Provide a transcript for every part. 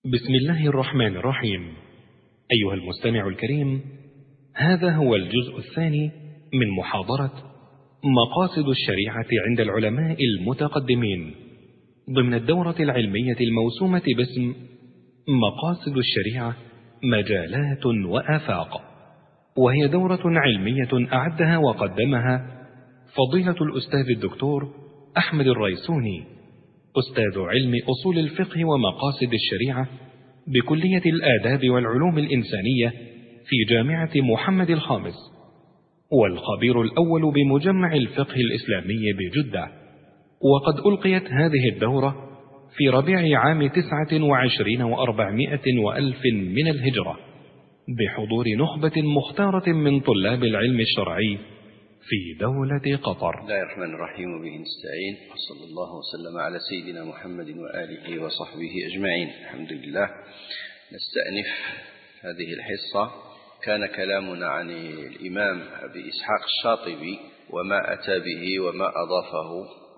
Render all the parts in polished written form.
بسم الله الرحمن الرحيم. أيها المستمع الكريم، هذا هو الجزء الثاني من محاضرة مقاصد الشريعة عند العلماء المتقدمين ضمن الدورة العلمية الموسومة باسم مقاصد الشريعة مجالات وآفاق، وهي دورة علمية أعدها وقدمها فضيلة الأستاذ الدكتور أحمد الريسوني، أستاذ علم أصول الفقه ومقاصد الشريعة بكلية الآداب والعلوم الإنسانية في جامعة محمد الخامس، والخبير الأول بمجمع الفقه الإسلامي بجدة. وقد ألقيت هذه الدورة في ربيع عام 29 و400 وألف من الهجرة بحضور نخبة مختارة من طلاب العلم الشرعي في دولة قطر. بسم الله الرحمن الرحيم، وبه نستعين، وصلى الله وسلم على سيدنا محمد وآله وصحبه أجمعين. الحمد لله. نستأنف هذه الحصة. كان كلامنا عن الإمام أبي إسحاق الشاطبي وما أتى به وما أضافه،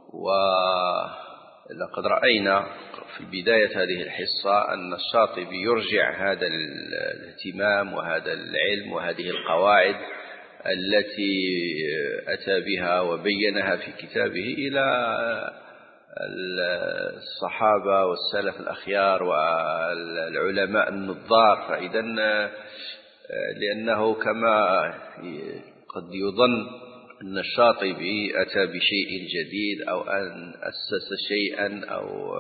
ولقد رأينا في بداية هذه الحصة أن الشاطبي يرجع هذا الاهتمام وهذا العلم وهذه القواعد التي أتى بها وبينها في كتابه إلى الصحابة والسلف الأخيار والعلماء النظار. فإذا لأنه كما قد يظن أن الشاطبي أتى بشيء جديد أو أن أسس شيئا أو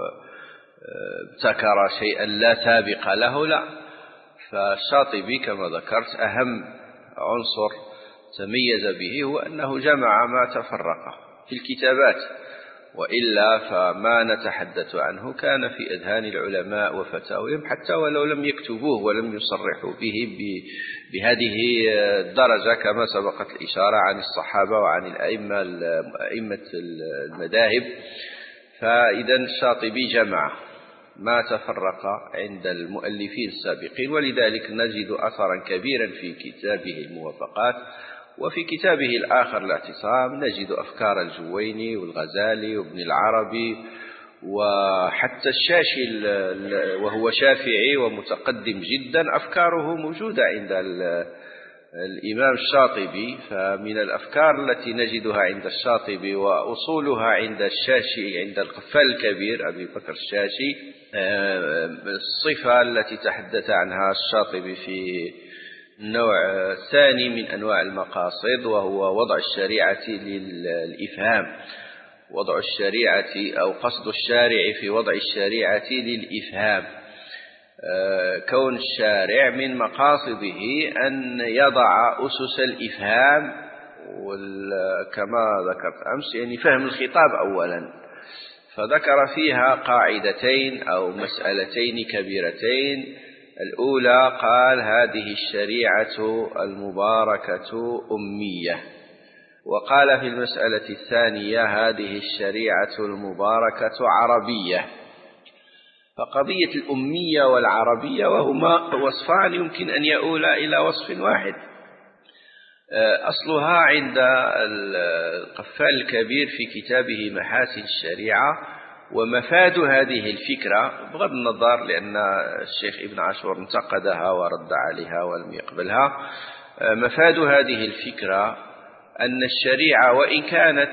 ابتكر شيئا لا سابق له، لا، فالشاطبي كما ذكرت أهم عنصر تميز به هو أنه جمع ما تفرق في الكتابات، وإلا فما نتحدث عنه كان في أذهان العلماء وفتاويهم حتى ولو لم يكتبوه ولم يصرحوا به بهذه الدرجة، كما سبقت الإشارة عن الصحابة وعن أئمة المذاهب. فإذا الشاطبي جمع ما تفرق عند المؤلفين السابقين، ولذلك نجد أثرا كبيرا في كتابه الموافقات، وفي كتابه الآخر الاعتصام نجد أفكار الجويني والغزالي وابن العربي، وحتى الشاشي وهو شافعي ومتقدم جدا أفكاره موجودة عند الإمام الشاطبي. فمن الأفكار التي نجدها عند الشاطبي وأصولها عند الشاشي عند القفال الكبير أبي بكر الشاشي الصفة التي تحدث عنها الشاطبي في النوع الثاني من أنواع المقاصد، وهو وضع الشريعة للإفهام، وضع الشريعة أو قصد الشارع في وضع الشريعة للإفهام. كون الشارع من مقاصده أن يضع أسس الإفهام، كما ذكرت أمس يعني فهم الخطاب أولا، فذكر فيها قاعدتين أو مسألتين كبيرتين. الأولى قال هذه الشريعة المباركة أمية، وقال في المسألة الثانية هذه الشريعة المباركة عربية. فقضية الأمية والعربية وهما وصفان يمكن أن يؤولا إلى وصف واحد. أصلها عند القفال الكبير في كتابه محاسن الشريعة، ومفاد هذه الفكرة بغض النظر لأن الشيخ ابن عاشور انتقدها ورد عليها ولم يقبلها، مفاد هذه الفكرة أن الشريعة وإن كانت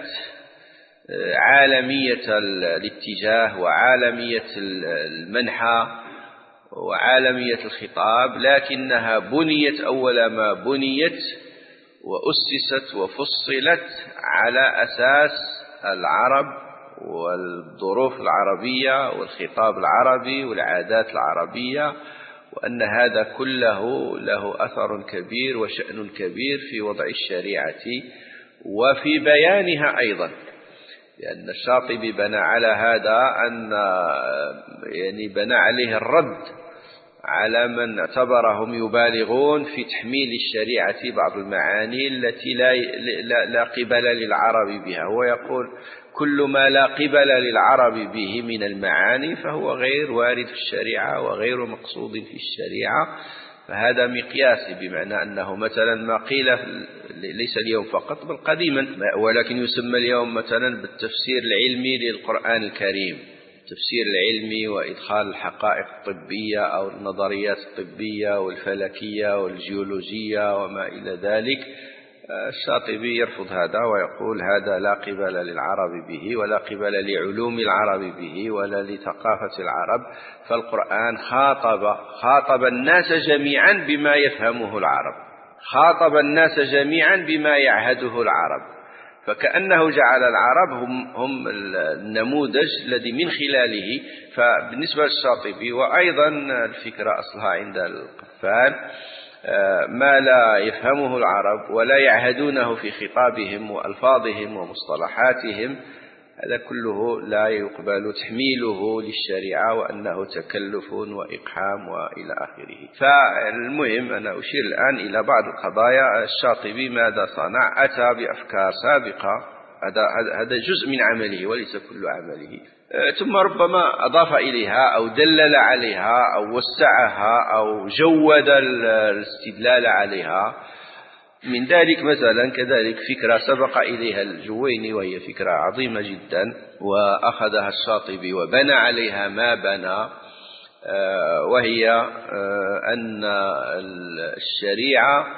عالمية الاتجاه وعالمية المنحى وعالمية الخطاب، لكنها بنيت أول ما بنيت وأسست وفصلت على أساس العرب والظروف العربية والخطاب العربي والعادات العربية، وأن هذا كله له أثر كبير وشأن كبير في وضع الشريعة وفي بيانها أيضا. لأن الشاطبي بنى على هذا أن يعني بنى عليه الرد على من اعتبرهم يبالغون في تحميل الشريعة بعض المعاني التي لا قبل للعرب بها. هو يقول كل ما لا قبل للعرب به من المعاني فهو غير وارد في الشريعة وغير مقصود في الشريعة. فهذا مقياسي، بمعنى أنه مثلا ما قيل ليس اليوم فقط بل قديما، ولكن يسمى اليوم مثلا بالتفسير العلمي للقرآن الكريم، التفسير العلمي وإدخال الحقائق الطبية أو النظريات الطبية والفلكية والجيولوجية وما إلى ذلك. الشاطبي يرفض هذا ويقول هذا لا قبل للعرب به ولا قبل لعلوم العرب به ولا لثقافة العرب، فالقرآن خاطب الناس جميعا بما يفهمه العرب، خاطب الناس جميعا بما يعهده العرب، فكأنه جعل العرب هم النموذج الذي من خلاله. فبالنسبة للشاطبي وأيضا الفكرة أصلها عند القفال ما لا يفهمه العرب ولا يعهدونه في خطابهم وألفاظهم ومصطلحاتهم، هذا كله لا يقبل تحميله للشريعة وأنه تكلف وإقحام وإلى آخره. فالمهم أنا أشير الآن إلى بعض القضايا. الشاطبي ماذا صنع؟ أتى بأفكار سابقة، هذا جزء من عمله وليس كل عمله، ثم ربما أضاف إليها أو دلل عليها أو وسعها أو جود الاستدلال عليها. من ذلك مثلا كذلك فكرة سبق إليها الجويني وهي فكرة عظيمة جدا وأخذها الشاطبي وبنى عليها ما بنى، وهي أن الشريعة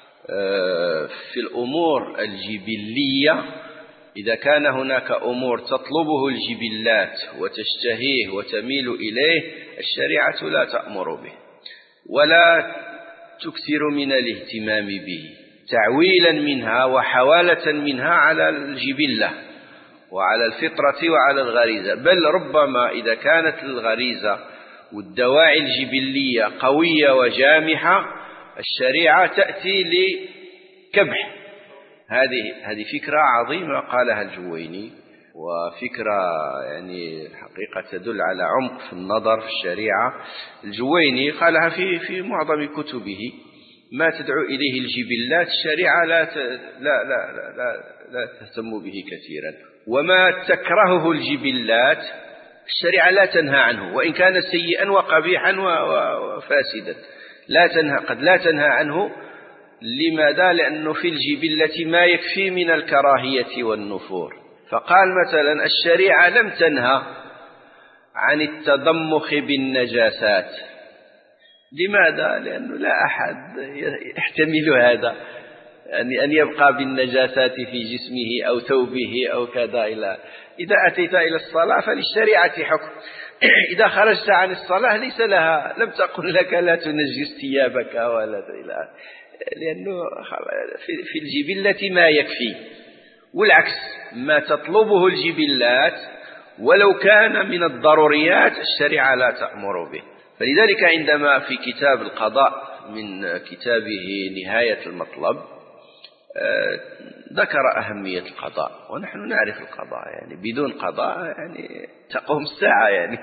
في الأمور الجبلية إذا كان هناك أمور تطلبه الجبلات وتشتهيه وتميل إليه الشريعة لا تأمر به ولا تكثر من الاهتمام به تعويلا منها وحوالة منها على الجبلة وعلى الفطرة وعلى الغريزة، بل ربما إذا كانت الغريزة والدواعي الجبلية قوية وجامحة الشريعة تأتي لكبح. هذه فكرة عظيمة قالها الجويني، وفكرة يعني الحقيقة تدل على عمق في النظر في الشريعة. الجويني قالها في معظم كتبه: ما تدعو إليه الجبلات الشريعة لا تهتم به كثيرا، وما تكرهه الجبلات الشريعة لا تنهى عنه وإن كان سيئا وقبيحا وفاسدا، قد لا تنهى عنه. لماذا؟ لأنه في الجبلة ما يكفي من الكراهية والنفور. فقال مثلا الشريعة لم تنهى عن التضمخ بالنجاسات. لماذا؟ لأنه لا أحد يحتمل هذا، أن يبقى بالنجاسات في جسمه أو ثوبه أو كذا. إذا أتيت إلى الصلاة فللشريعة حكم، إذا خرجت عن الصلاة ليس لها، لم تقل لك لا تنجس ثيابك ولا لأنه في الجبلة ما يكفي، والعكس ما تطلبه الجبلات ولو كان من الضروريات الشريعة لا تأمر به. فلذلك عندما في كتاب القضاء من كتابه نهاية المطلب ذكر أهمية القضاء، ونحن نعرف القضاء، يعني بدون قضاء يعني تقوم الساعة يعني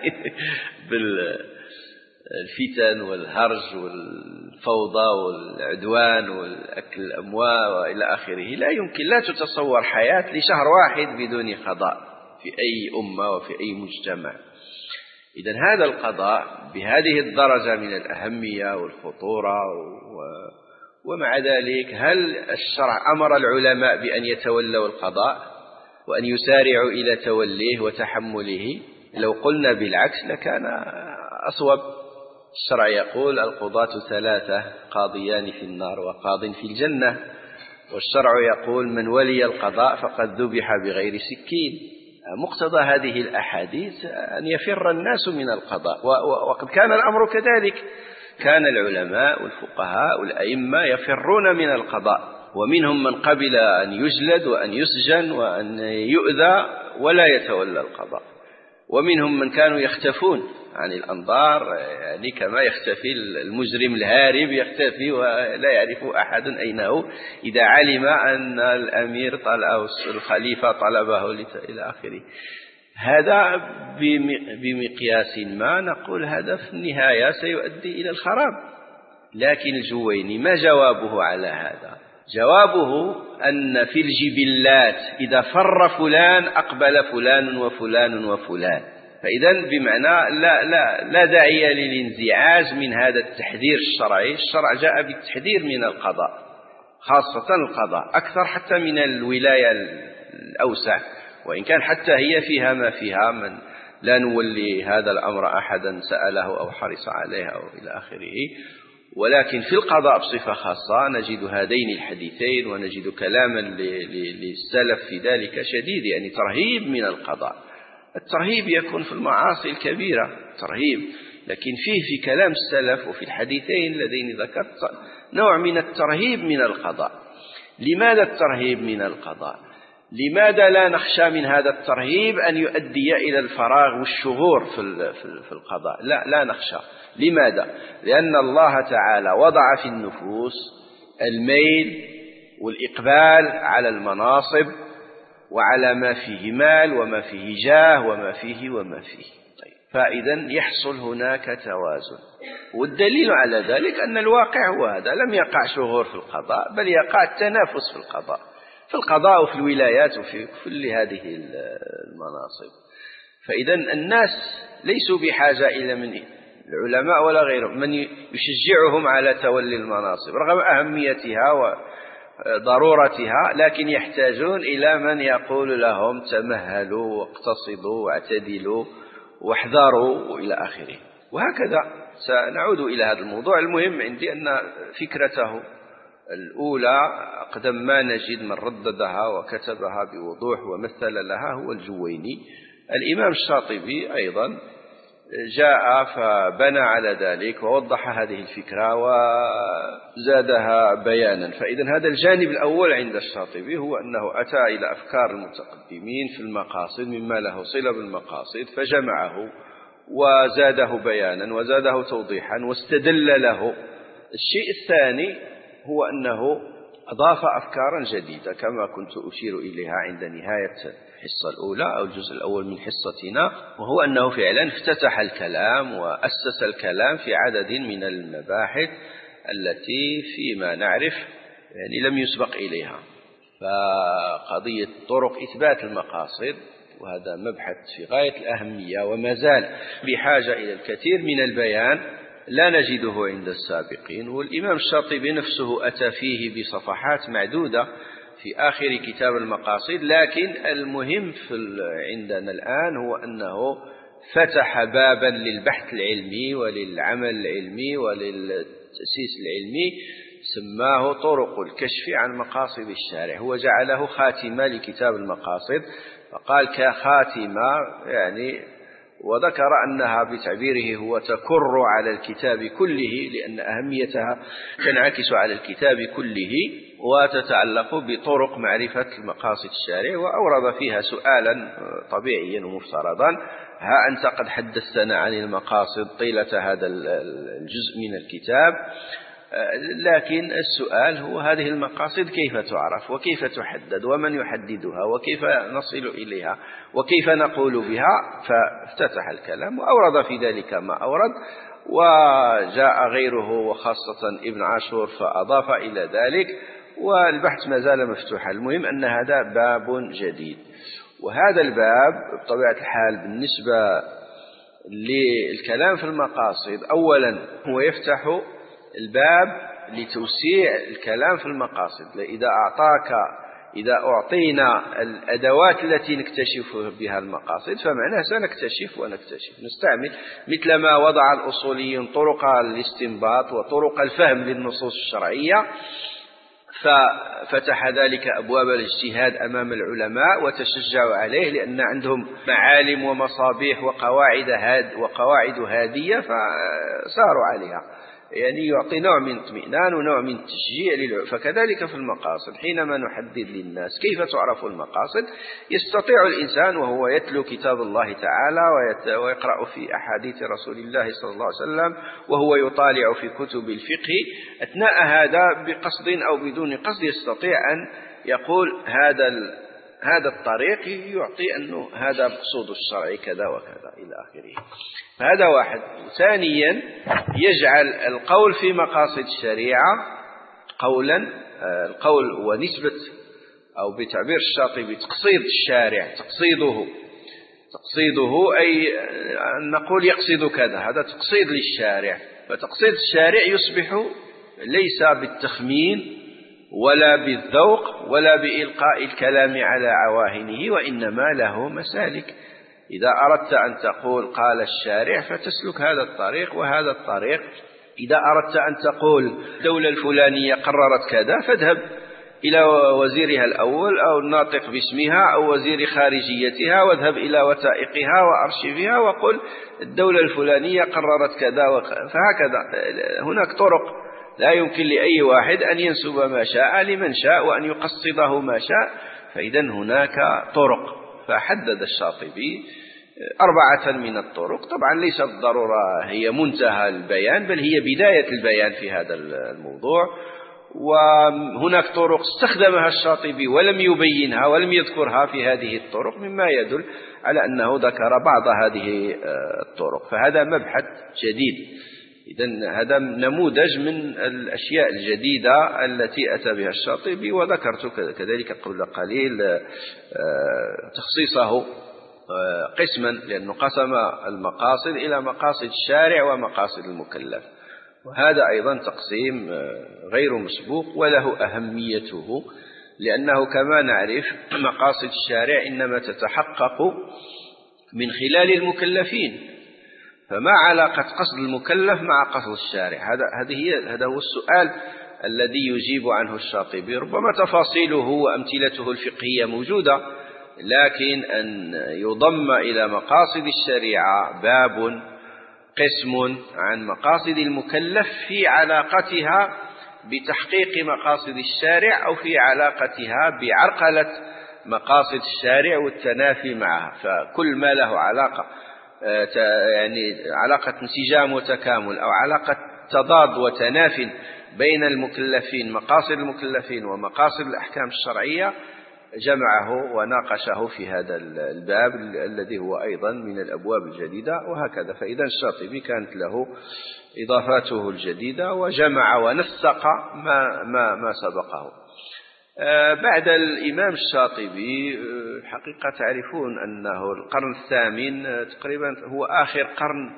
بالفتن والهرج والفوضى والعدوان والأكل الأموال وإلى آخره. لا يمكن، لا تتصور حياة لشهر واحد بدون قضاء في أي أمة وفي أي مجتمع. إذن هذا القضاء بهذه الدرجة من الأهمية والخطورة، ومع ذلك هل الشرع أمر العلماء بأن يتولوا القضاء وأن يسارعوا إلى توليه وتحمله؟ لو قلنا بالعكس لكان أصوب. الشرع يقول القضاة ثلاثة: قاضيان في النار وقاض في الجنة. والشرع يقول من ولي القضاء فقد ذبح بغير سكين. مقتضى هذه الأحاديث أن يفر الناس من القضاء، وقد كان الأمر كذلك. كان العلماء والفقهاء والأئمة يفرون من القضاء، ومنهم من قبل أن يجلد وأن يسجن وأن يؤذى ولا يتولى القضاء، ومنهم من كانوا يختفون عن الأنظار، يعني كما يختفي المجرم الهارب يختفي ولا يعرف أحد أين هو إذا علم أن الأمير أو الخليفة طلبه إلى آخره. هذا بمقياس ما نقول هذا في النهاية سيؤدي إلى الخراب. لكن الجويني ما جوابه على هذا؟ جوابه أن في الجبلات إذا فر فلان أقبل فلان وفلان وفلان. فإذا بمعنى لا داعي للانزعاج من هذا التحذير الشرعي. الشرع جاء بالتحذير من القضاء، خاصة القضاء أكثر حتى من الولاية الأوسع، وإن كان حتى هي فيها ما فيها من لا نولي هذا الأمر أحدا سأله أو حرص عليه أو إلى آخره. ولكن في القضاء بصفة خاصة نجد هذين الحديثين، ونجد كلاما للسلف في ذلك شديد، يعني ترهيب من القضاء. الترهيب يكون في المعاصي الكبيرة ترهيب، لكن فيه في كلام السلف وفي الحديثين اللذين ذكرت نوع من الترهيب من القضاء. لماذا الترهيب من القضاء؟ لماذا لا نخشى من هذا الترهيب أن يؤدي إلى الفراغ والشغور في القضاء؟ لا نخشى. لماذا؟ لأن الله تعالى وضع في النفوس الميل والإقبال على المناصب وعلى ما فيه مال وما فيه جاه وما فيه. طيب، فإذا يحصل هناك توازن، والدليل على ذلك أن الواقع هو هذا. لم يقع شغور في القضاء، بل يقع التنافس في القضاء وفي الولايات وفي كل هذه المناصب. فإذا الناس ليسوا بحاجة إلى من العلماء ولا غيرهم من يشجعهم على تولي المناصب رغم أهميتها وضرورتها، لكن يحتاجون إلى من يقول لهم تمهلوا واقتصدوا واعتدلوا واحذروا وإلى آخره. وهكذا سنعود إلى هذا الموضوع. المهم عندي أن فكرته الأولى أقدم ما نجد من رددها وكتبها بوضوح ومثل لها هو الجويني. الإمام الشاطبي أيضا جاء فبنى على ذلك ووضح هذه الفكرة وزادها بيانا. فإذا هذا الجانب الأول عند الشاطبي هو أنه أتى إلى أفكار المتقدمين في المقاصد مما له صلة بالمقاصد فجمعه وزاده بيانا وزاده توضيحا واستدل له. الشيء الثاني هو أنه أضاف أفكارا جديدة كما كنت أشير إليها عند نهاية الحصة الأولى أو الجزء الأول من حصتنا، وهو أنه فعلا افتتح الكلام وأسس الكلام في عدد من المباحث التي فيما نعرف يعني لم يسبق إليها. فقضية طرق إثبات المقاصد، وهذا مبحث في غاية الأهمية وما زال بحاجة إلى الكثير من البيان لا نجده عند السابقين. والإمام الشاطبي نفسه أتى فيه بصفحات معدودة في آخر كتاب المقاصد، لكن المهم عندنا الآن هو أنه فتح بابا للبحث العلمي وللعمل العلمي وللتأسيس العلمي سماه طرق الكشف عن مقاصد الشارع. هو جعله خاتمة لكتاب المقاصد، فقال كخاتمة يعني، وذكر أنها بتعبيره هو تكر على الكتاب كله لأن أهميتها تنعكس على الكتاب كله وتتعلق بطرق معرفة مقاصد الشارع. وأورد فيها سؤالا طبيعيا ومفترضا: ها أنت قد حدثتنا عن المقاصد طيلة هذا الجزء من الكتاب، لكن السؤال هو هذه المقاصد كيف تعرف وكيف تحدد ومن يحددها وكيف نصل إليها وكيف نقول بها؟ فافتتح الكلام وأورد في ذلك ما أورد، وجاء غيره وخاصة ابن عاشور فأضاف إلى ذلك، والبحث ما زال مفتوحا. المهم أن هذا باب جديد، وهذا الباب بطبيعة الحال بالنسبة للكلام في المقاصد أولا هو يفتح الباب لتوسيع الكلام في المقاصد. إذا أعطينا الأدوات التي نكتشف بها المقاصد فمعناه سنكتشف نستعمل مثل ما وضع الأصوليين طرق الاستنباط وطرق الفهم للنصوص الشرعية، ففتح ذلك أبواب الاجتهاد أمام العلماء وتشجعوا عليه لأن عندهم معالم ومصابيح وقواعد هادية فساروا عليها، يعني يعطي نوع من اطمئنان ونوع من تشجيع فكذلك في المقاصد حينما نحدد للناس كيف تعرف المقاصد يستطيع الإنسان وهو يتلو كتاب الله تعالى ويقرأ في أحاديث رسول الله صلى الله عليه وسلم وهو يطالع في كتب الفقه أثناء هذا بقصد أو بدون قصد يستطيع أن يقول هذا الطريق يعطي أنه هذا مقصود الشرع كذا وكذا إلى آخره. هذا واحد. ثانيا يجعل القول في مقاصد الشريعة قولا، القول ونسبة أو بتعبير الشاطبي تقصيد الشارع، تقصيده أي نقول يقصد كذا، هذا تقصيد للشارع. فتقصيد الشارع يصبح ليس بالتخمين ولا بالذوق ولا بإلقاء الكلام على عواهنه، وإنما له مسالك إذا أردت أن تقول قال الشارع فتسلك هذا الطريق وهذا الطريق. إذا أردت أن تقول الدولة الفلانية قررت كذا فاذهب إلى وزيرها الأول أو الناطق باسمها أو وزير خارجيتها، واذهب إلى وثائقها وأرشيفها وقل الدولة الفلانية قررت كذا فهكذا. هناك طرق، لا يمكن لأي واحد أن ينسب ما شاء لمن شاء وأن يقصده ما شاء، فإذا هناك طرق. فحدد الشاطبي 4 من الطرق، طبعا ليس بالضرورة هي منتهى البيان بل هي بداية البيان في هذا الموضوع. وهناك طرق استخدمها الشاطبي ولم يبينها ولم يذكرها في هذه الطرق، مما يدل على أنه ذكر بعض هذه الطرق، فهذا مبحث جديد. إذن هذا نموذج من الأشياء الجديدة التي أتى بها الشاطبي، وذكرت كذلك قبل قليل تخصيصه قسما، لأنه قسم المقاصد إلى مقاصد الشارع ومقاصد المكلف، وهذا أيضا تقسيم غير مسبوق وله أهميته، لأنه كما نعرف مقاصد الشارع إنما تتحقق من خلال المكلفين، فما علاقة قصد المكلف مع قصد الشارع؟ هذا هو السؤال الذي يجيب عنه الشاطبي. ربما تفاصيله وأمثلته الفقهية موجودة، لكن أن يضم إلى مقاصد الشريعة باب قسم عن مقاصد المكلف في علاقتها بتحقيق مقاصد الشارع أو في علاقتها بعرقلة مقاصد الشارع والتنافي معها. فكل ما له علاقة يعني علاقة انسجام وتكامل أو علاقة تضاد وتنافي بين المكلفين، مقاصد المكلفين ومقاصد الأحكام الشرعية، جمعه وناقشه في هذا الباب الذي هو أيضا من الأبواب الجديدة. وهكذا فإذا الشاطبي كانت له إضافاته الجديدة وجمع ونسق ما سبقه. بعد الإمام الشاطبي حقيقة تعرفون أنه القرن الثامن تقريبا هو آخر قرن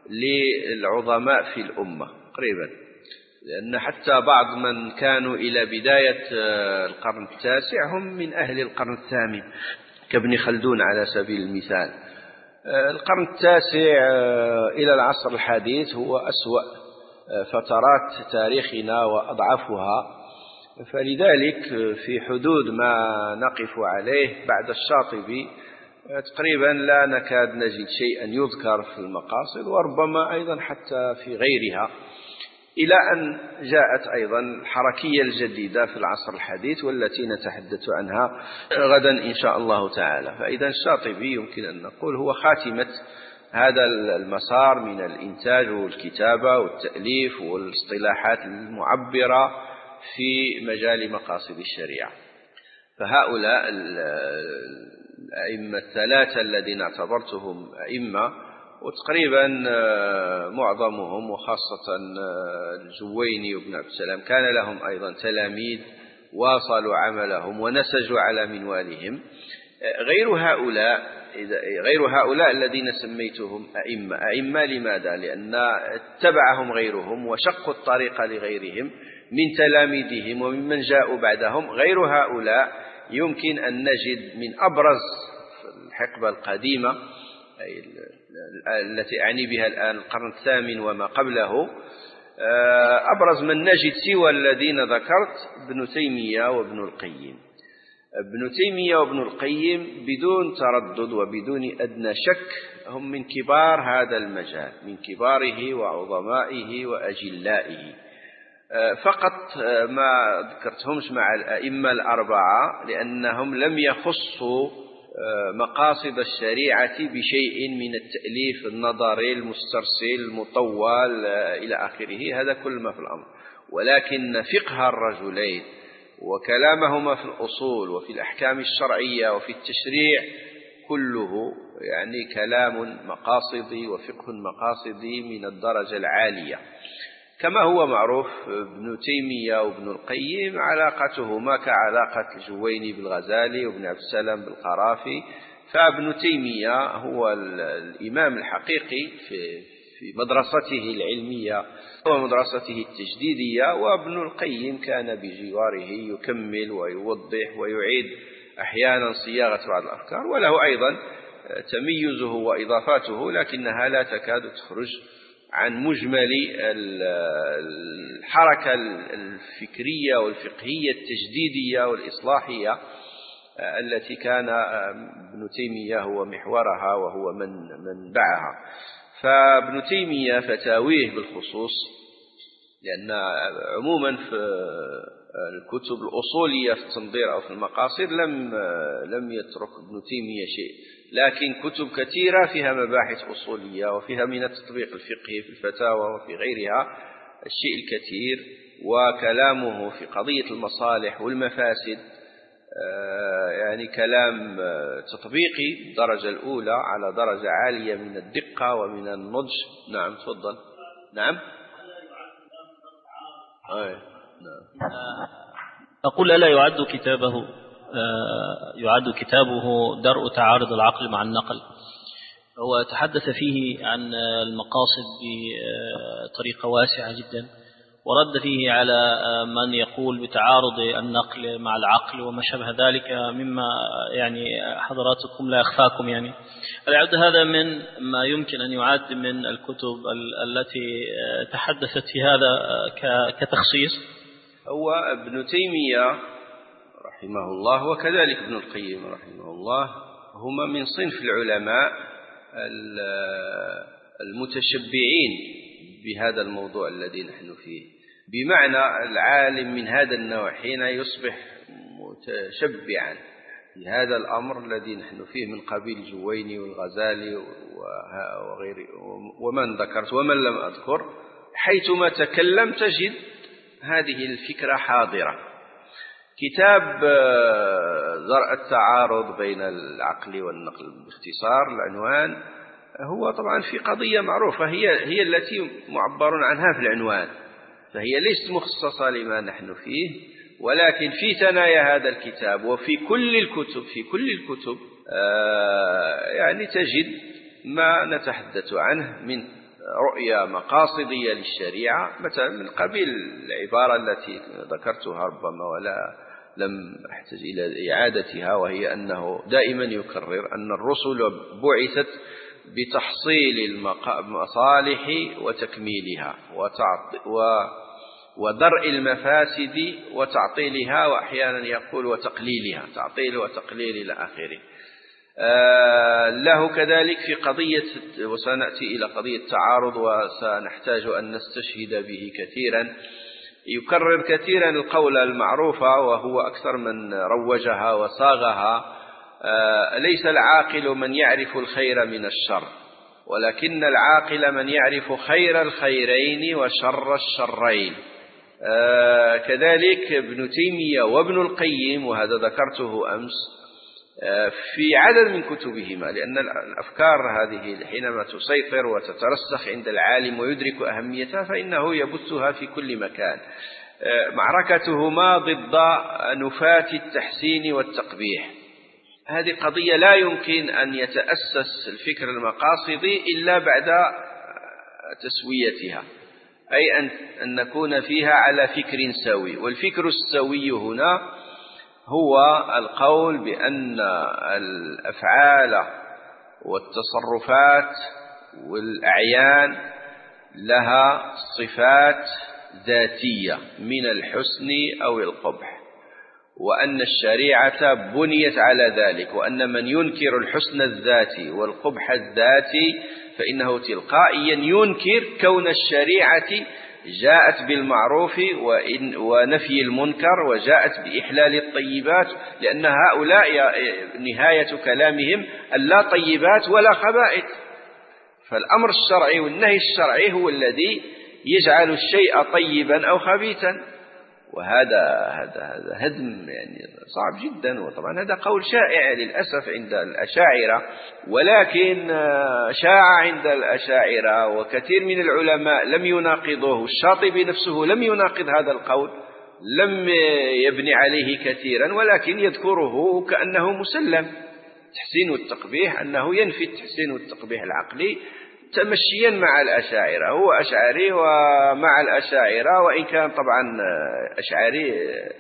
للعظماء في الأمة تقريبا، لأن حتى بعض من كانوا إلى بداية القرن التاسع هم من أهل القرن الثامن كابن خلدون على سبيل المثال. القرن التاسع إلى العصر الحديث هو أسوأ فترات تاريخنا وأضعفها، فلذلك في حدود ما نقف عليه بعد الشاطبي تقريبا لا نكاد نجد شيئا يذكر في المقاصد، وربما أيضا حتى في غيرها، إلى أن جاءت أيضا الحركية الجديدة في العصر الحديث والتي نتحدث عنها غدا إن شاء الله تعالى. فإذا الشاطبي يمكن أن نقول هو خاتمة هذا المسار من الإنتاج والكتابة والتأليف والاصطلاحات المعبرة في مجال مقاصد الشريعة. فهؤلاء الأئمة الثلاثة الذين اعتبرتهم أئمة، وتقريبا معظمهم وخاصة الجويني وابن عبد السلام كان لهم أيضا تلاميذ واصلوا عملهم ونسجوا على منوالهم. غير هؤلاء الذين سميتهم أئمة لماذا؟ لأن اتبعهم غيرهم وشقوا الطريق لغيرهم من تلاميذهم وممن جاءوا بعدهم. غير هؤلاء يمكن أن نجد من أبرز الحقبة القديمة التي أعني بها الآن القرن الثامن وما قبله، أبرز من نجد سوى الذين ذكرت ابن تيمية وابن القيم. ابن تيمية وابن القيم بدون تردد وبدون أدنى شك هم من كبار هذا المجال، من كباره وعظمائه وأجلائه. فقط ما ذكرتهمش مع الأئمة الأربعة لأنهم لم يخصوا مقاصد الشريعة بشيء من التأليف النظري المسترسل المطول إلى آخره، هذا كل ما في الأمر، ولكن فقه الرجلين وكلامهما في الأصول وفي الأحكام الشرعية وفي التشريع كله يعني كلام مقاصدي وفقه مقاصدي من الدرجة العالية. كما هو معروف ابن تيمية وابن القيم علاقتهما كعلاقة الجويني بالغزالي وابن عبد السلام بالقرافي، فابن تيمية هو الإمام الحقيقي في مدرسته العلمية ومدرسته التجديدية، وابن القيم كان بجواره يكمل ويوضح ويعيد أحيانا صياغة بعض الأفكار، وله أيضا تميزه وإضافاته، لكنها لا تكاد تخرج عن مجمل الحركة الفكرية والفقهية التجديدية والإصلاحية التي كان ابن تيمية هو محورها وهو منبعها. فابن تيمية فتاويه بالخصوص، لأن عموما في الكتب الأصولية في التنظير أو في المقاصد لم يترك ابن تيمية شيء، لكن كتب كثيرة فيها مباحث أصولية وفيها من التطبيق الفقهي في الفتاوى وفي غيرها الشيء الكثير. وكلامه في قضية المصالح والمفاسد يعني كلام تطبيقي الدرجة الأولى على درجة عالية من الدقة ومن النضج. نعم تفضل. نعم أقول ألا يعد كتابه درء تعارض العقل مع النقل. هو تحدث فيه عن المقاصد بطريقة واسعة جدا، ورد فيه على من يقول بتعارض النقل مع العقل وما شابه ذلك مما يعني حضراتكم لا يخفاكم. يعني يعد هذا من ما يمكن أن يعد من الكتب التي تحدثت في هذا كتخصيص. هو ابن تيمية رحمه الله وكذلك ابن القيم رحمه الله هما من صنف العلماء المتشبعين بهذا الموضوع الذي نحن فيه، بمعنى العالم من هذا النوع حين يصبح متشبعا في هذا الأمر الذي نحن فيه من قبيل الجويني والغزالي وغيره ومن ذكرت ومن لم أذكر، حيثما تكلم تجد هذه الفكرة حاضرة. كتاب درء التعارض بين العقل والنقل باختصار العنوان هو طبعا في قضية معروفة هي التي معبر عنها في العنوان، فهي ليست مخصصة لما نحن فيه، ولكن في ثنايا هذا الكتاب وفي كل الكتب يعني تجد ما نتحدث عنه من رؤية مقاصدية للشريعة، مثلا من قبيل العبارة التي ذكرتها ربما ولا لم أحتاج إلى إعادتها، وهي أنه دائما يكرر أن الرسل بعثت بتحصيل المصالح وتكميلها ودرء المفاسد وتعطيلها، وأحيانا يقول وتقليلها، تعطيل وتقليل إلى آخره. له كذلك في قضية، وسنأتي إلى قضية التعارض وسنحتاج أن نستشهد به كثيرا، يكرر كثيرا القول المعروفة وهو أكثر من روجها وصاغها: ليس العاقل من يعرف الخير من الشر، ولكن العاقل من يعرف خير الخيرين وشر الشرين. كذلك ابن تيمية وابن القيم، وهذا ذكرته أمس في عدد من كتبهما، لأن الأفكار هذه حينما تسيطر وتترسخ عند العالم ويدرك أهميتها فإنه يبثها في كل مكان. معركتهما ضد نفاة التحسين والتقبيح، هذه قضية لا يمكن أن يتأسس الفكر المقاصدي إلا بعد تسويتها، أي أن نكون فيها على فكر سوي. والفكر السوي هنا هو القول بأن الأفعال والتصرفات والأعيان لها صفات ذاتية من الحسن أو القبح، وأن الشريعة بنيت على ذلك، وأن من ينكر الحسن الذاتي والقبح الذاتي فإنه تلقائيا ينكر كون الشريعة جاءت بالمعروف ونفي المنكر وجاءت بإحلال الطيبات، لأن هؤلاء نهاية كلامهم اللا طيبات ولا خبائث. فالأمر الشرعي والنهي الشرعي هو الذي يجعل الشيء طيبا أو خبيثا، وهذا هدم يعني صعب جدا. وطبعا هذا قول شائع للأسف عند الأشاعرة، ولكن شاع عند الأشاعرة وكثير من العلماء لم يناقضوه. الشاطبي نفسه لم يناقض هذا القول، لم يبني عليه كثيرا، ولكن يذكره كأنه مسلم. التحسين والتقبيح أنه ينفي التحسين والتقبيح العقلي تمشيا مع الأشاعرة، هو أشعري ومع الأشاعرة، وإن كان طبعا أشعري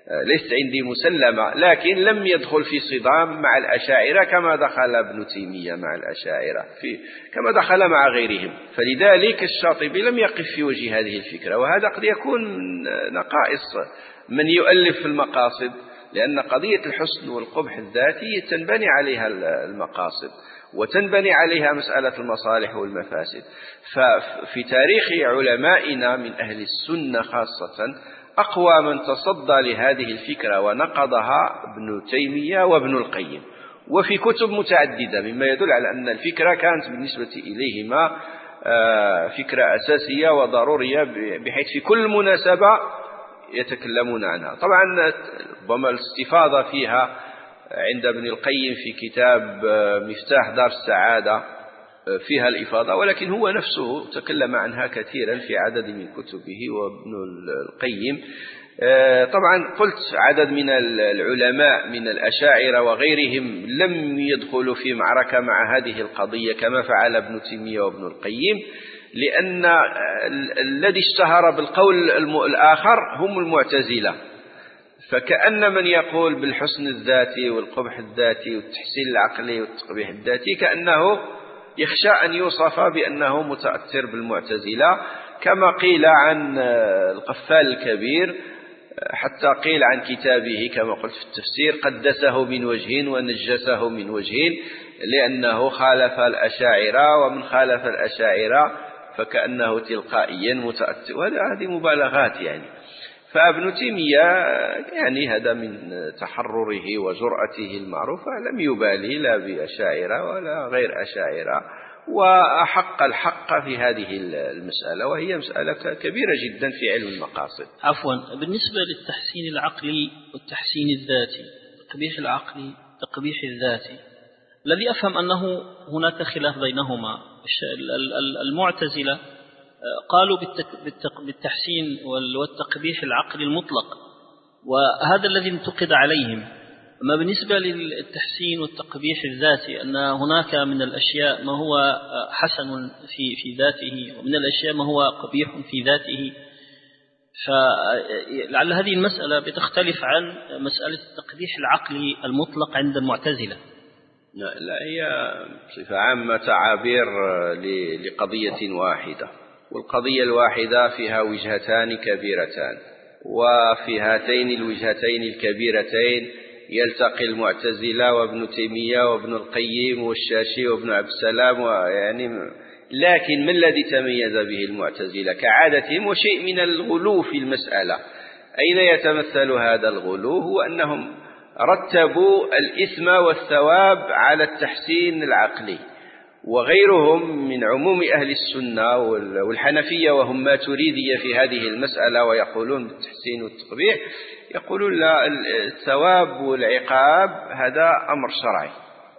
ليست عندي مسلمة، لكن لم يدخل في صدام مع الأشاعرة كما دخل ابن تيمية مع الأشاعرة، كما دخل مع غيرهم. فلذلك الشاطبي لم يقف في وجه هذه الفكرة، وهذا قد يكون من نقائص من يؤلف في المقاصد، لأن قضية الحسن والقبح الذاتي تنبني عليها المقاصد وتنبني عليها مسألة المصالح والمفاسد. ففي تاريخ علمائنا من أهل السنة خاصة أقوى من تصدى لهذه الفكرة ونقضها ابن تيمية وابن القيم، وفي كتب متعددة، مما يدل على أن الفكرة كانت بالنسبة إليهما فكرة أساسية وضرورية، بحيث في كل مناسبة يتكلمون عنها. طبعا ربما الاستفاضة فيها عند ابن القيم في كتاب مفتاح دار السعادة فيها الإفاضة، ولكن هو نفسه تكلم عنها كثيرا في عدد من كتبه. وابن القيم طبعا قلت عدد من العلماء من الأشاعرة وغيرهم لم يدخلوا في معركة مع هذه القضية كما فعل ابن تيمية وابن القيم، لأن الذي اشتهر بالقول الآخر هم المعتزلة. فكأن من يقول بالحسن الذاتي والقبح الذاتي والتحسين العقلي والتقبيح الذاتي كأنه يخشى أن يوصف بأنه متأثر بالمعتزلة، كما قيل عن القفال الكبير، حتى قيل عن كتابه كما قلت في التفسير قدسه من وجهين ونجسه من وجهين، لأنه خالف الأشاعرة، ومن خالف الأشاعرة فكأنه تلقائيا متأثر، وهذه مبالغات يعني. فابن تيمية يعني هذا من تحرره وجرأته المعروفة لم يبالي لا بأشاعرة ولا غير أشاعرة، وأحق الحق في هذه المسألة، وهي مسألة كبيرة جدا في علم المقاصد. عفوا، بالنسبة للتحسين العقلي والتحسين الذاتي، التقبيح العقلي التقبيح الذاتي، الذي أفهم أنه هناك خلاف بينهما. المعتزلة قالوا بالتحسين والتقبيح العقلي المطلق، وهذا الذي انتقد عليهم. أما بالنسبة للتحسين والتقبيح الذاتي أن هناك من الأشياء ما هو حسن في ذاته، ومن الأشياء ما هو قبيح في ذاته. فلعل هذه المسألة بتختلف عن مسألة التقبيح العقلي المطلق عند المعتزلة. لا، هي بصفة عامة تعابير لقضية واحدة، والقضية الواحدة فيها وجهتان كبيرتان، وفي هاتين الوجهتين الكبيرتين يلتقي المعتزلة وابن تيمية وابن القيم والشاشي وابن عبد السلام، لكن ما الذي تميز به المعتزلة كعادتهم وشيء من الغلو في المسألة. أين يتمثل هذا الغلو؟ هو أنهم رتبوا الإثم والثواب على التحسين العقلي، وغيرهم من عموم أهل السنة والحنفية وهم ماتريدية في هذه المسألة ويقولون بالتحسين والتقبيح، يقولون لا، الثواب والعقاب هذا أمر شرعي.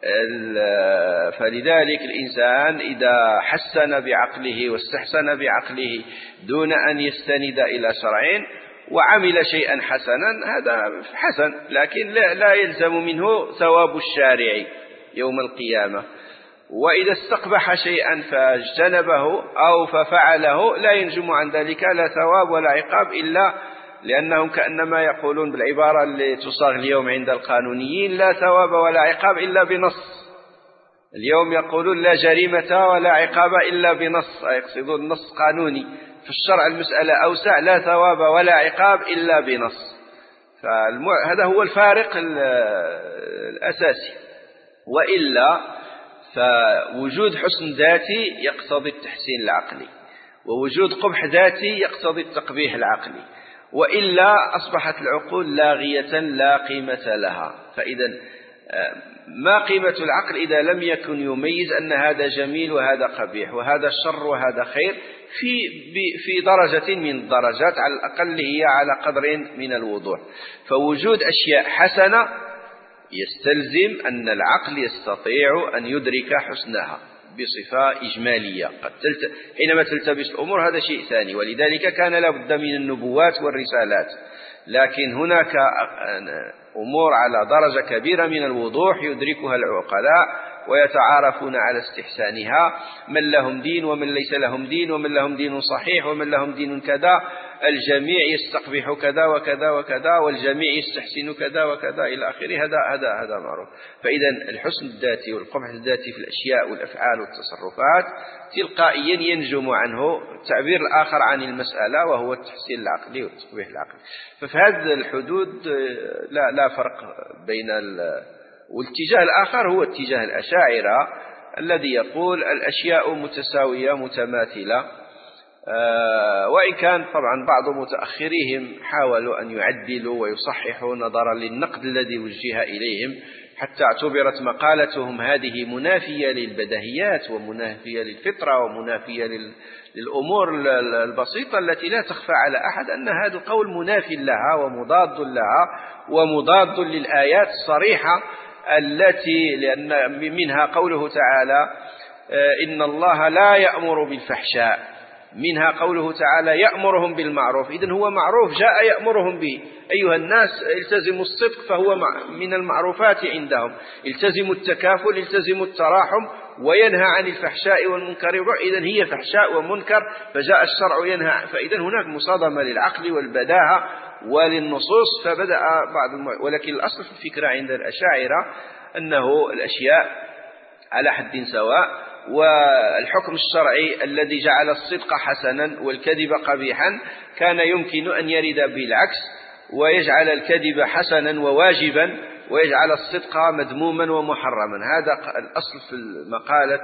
فلذلك الإنسان إذا حسن بعقله واستحسن بعقله دون أن يستند إلى شرعين وعمل شيئا حسنا هذا حسن، لكن لا يلزم منه ثواب الشارع يوم القيامة. وإذا استقبح شيئا فاجتنبه أو ففعله لا ينجم عن ذلك لا ثواب ولا عقاب، إلا لأنهم كأنما يقولون بالعبارة اللي تصاغ اليوم عند القانونيين: لا ثواب ولا عقاب إلا بنص. اليوم يقولون لا جريمة ولا عقاب إلا بنص، يقصدون نص قانوني. في الشرع المسألة أوسع: لا ثواب ولا عقاب إلا بنص. فهذا هو الفارق الأساسي. وإلا فوجود حسن ذاتي يقتضي التحسين العقلي، ووجود قبح ذاتي يقتضي التقبيح العقلي، وإلا أصبحت العقول لاغية لا قيمة لها. فإذا ما قيمة العقل إذا لم يكن يميز أن هذا جميل وهذا قبيح وهذا شر وهذا خير في درجة من الدرجات، على الأقل هي على قدر من الوضوح. فوجود أشياء حسنة يستلزم أن العقل يستطيع أن يدرك حسنها بصفة إجمالية. حينما تلتبس الأمور هذا شيء ثاني، ولذلك كان لابد من النبوات والرسالات. لكن هناك أمور على درجة كبيرة من الوضوح يدركها العقلاء ويتعارفون على استحسانها، من لهم دين ومن ليس لهم دين، ومن لهم دين صحيح ومن لهم دين كذا، الجميع يستقبح كذا وكذا وكذا، والجميع يستحسن كذا وكذا إلى آخره. هذا معروف. فإذا الحسن الذاتي والقبح الذاتي في الأشياء والأفعال والتصرفات تلقائيا ينجم عنه التعبير الآخر عن المسألة، وهو التحسين العقلي والتقبيح العقلي. ففي هذه الحدود لا فرق بين والاتجاه الآخر هو اتجاه الأشاعرة الذي يقول الأشياء متساوية متماثلة، وإن كان طبعا بعض متأخريهم حاولوا أن يعدلوا ويصححوا نظرا للنقد الذي وجه إليهم، حتى اعتبرت مقالتهم هذه منافية للبديهيات ومنافية للفطرة ومنافية للأمور البسيطة التي لا تخفى على أحد، أن هذا القول منافي لها ومضاد لها ومضاد للآيات الصريحة التي لأن منها قوله تعالى إن الله لا يأمر بالفحشاء، منها قوله تعالى يأمرهم بالمعروف. إذن هو معروف جاء يأمرهم به، أيها الناس التزموا الصدق فهو من المعروفات عندهم، التزموا التكافل، التزموا التراحم، وينهى عن الفحشاء والمنكر. إذن هي فحشاء ومنكر فجاء الشرع ينهى. فإذن هناك مصادمة للعقل والبداهة وللنصوص، فبدأ ولكن الأصل في الفكرة عند الأشاعرة أنه الأشياء على حد سواء، والحكم الشرعي الذي جعل الصدق حسنا والكذب قبيحا كان يمكن أن يرد بالعكس، ويجعل الكذب حسنا وواجبا ويجعل الصدق مذموما ومحرما. هذا الأصل في مقالة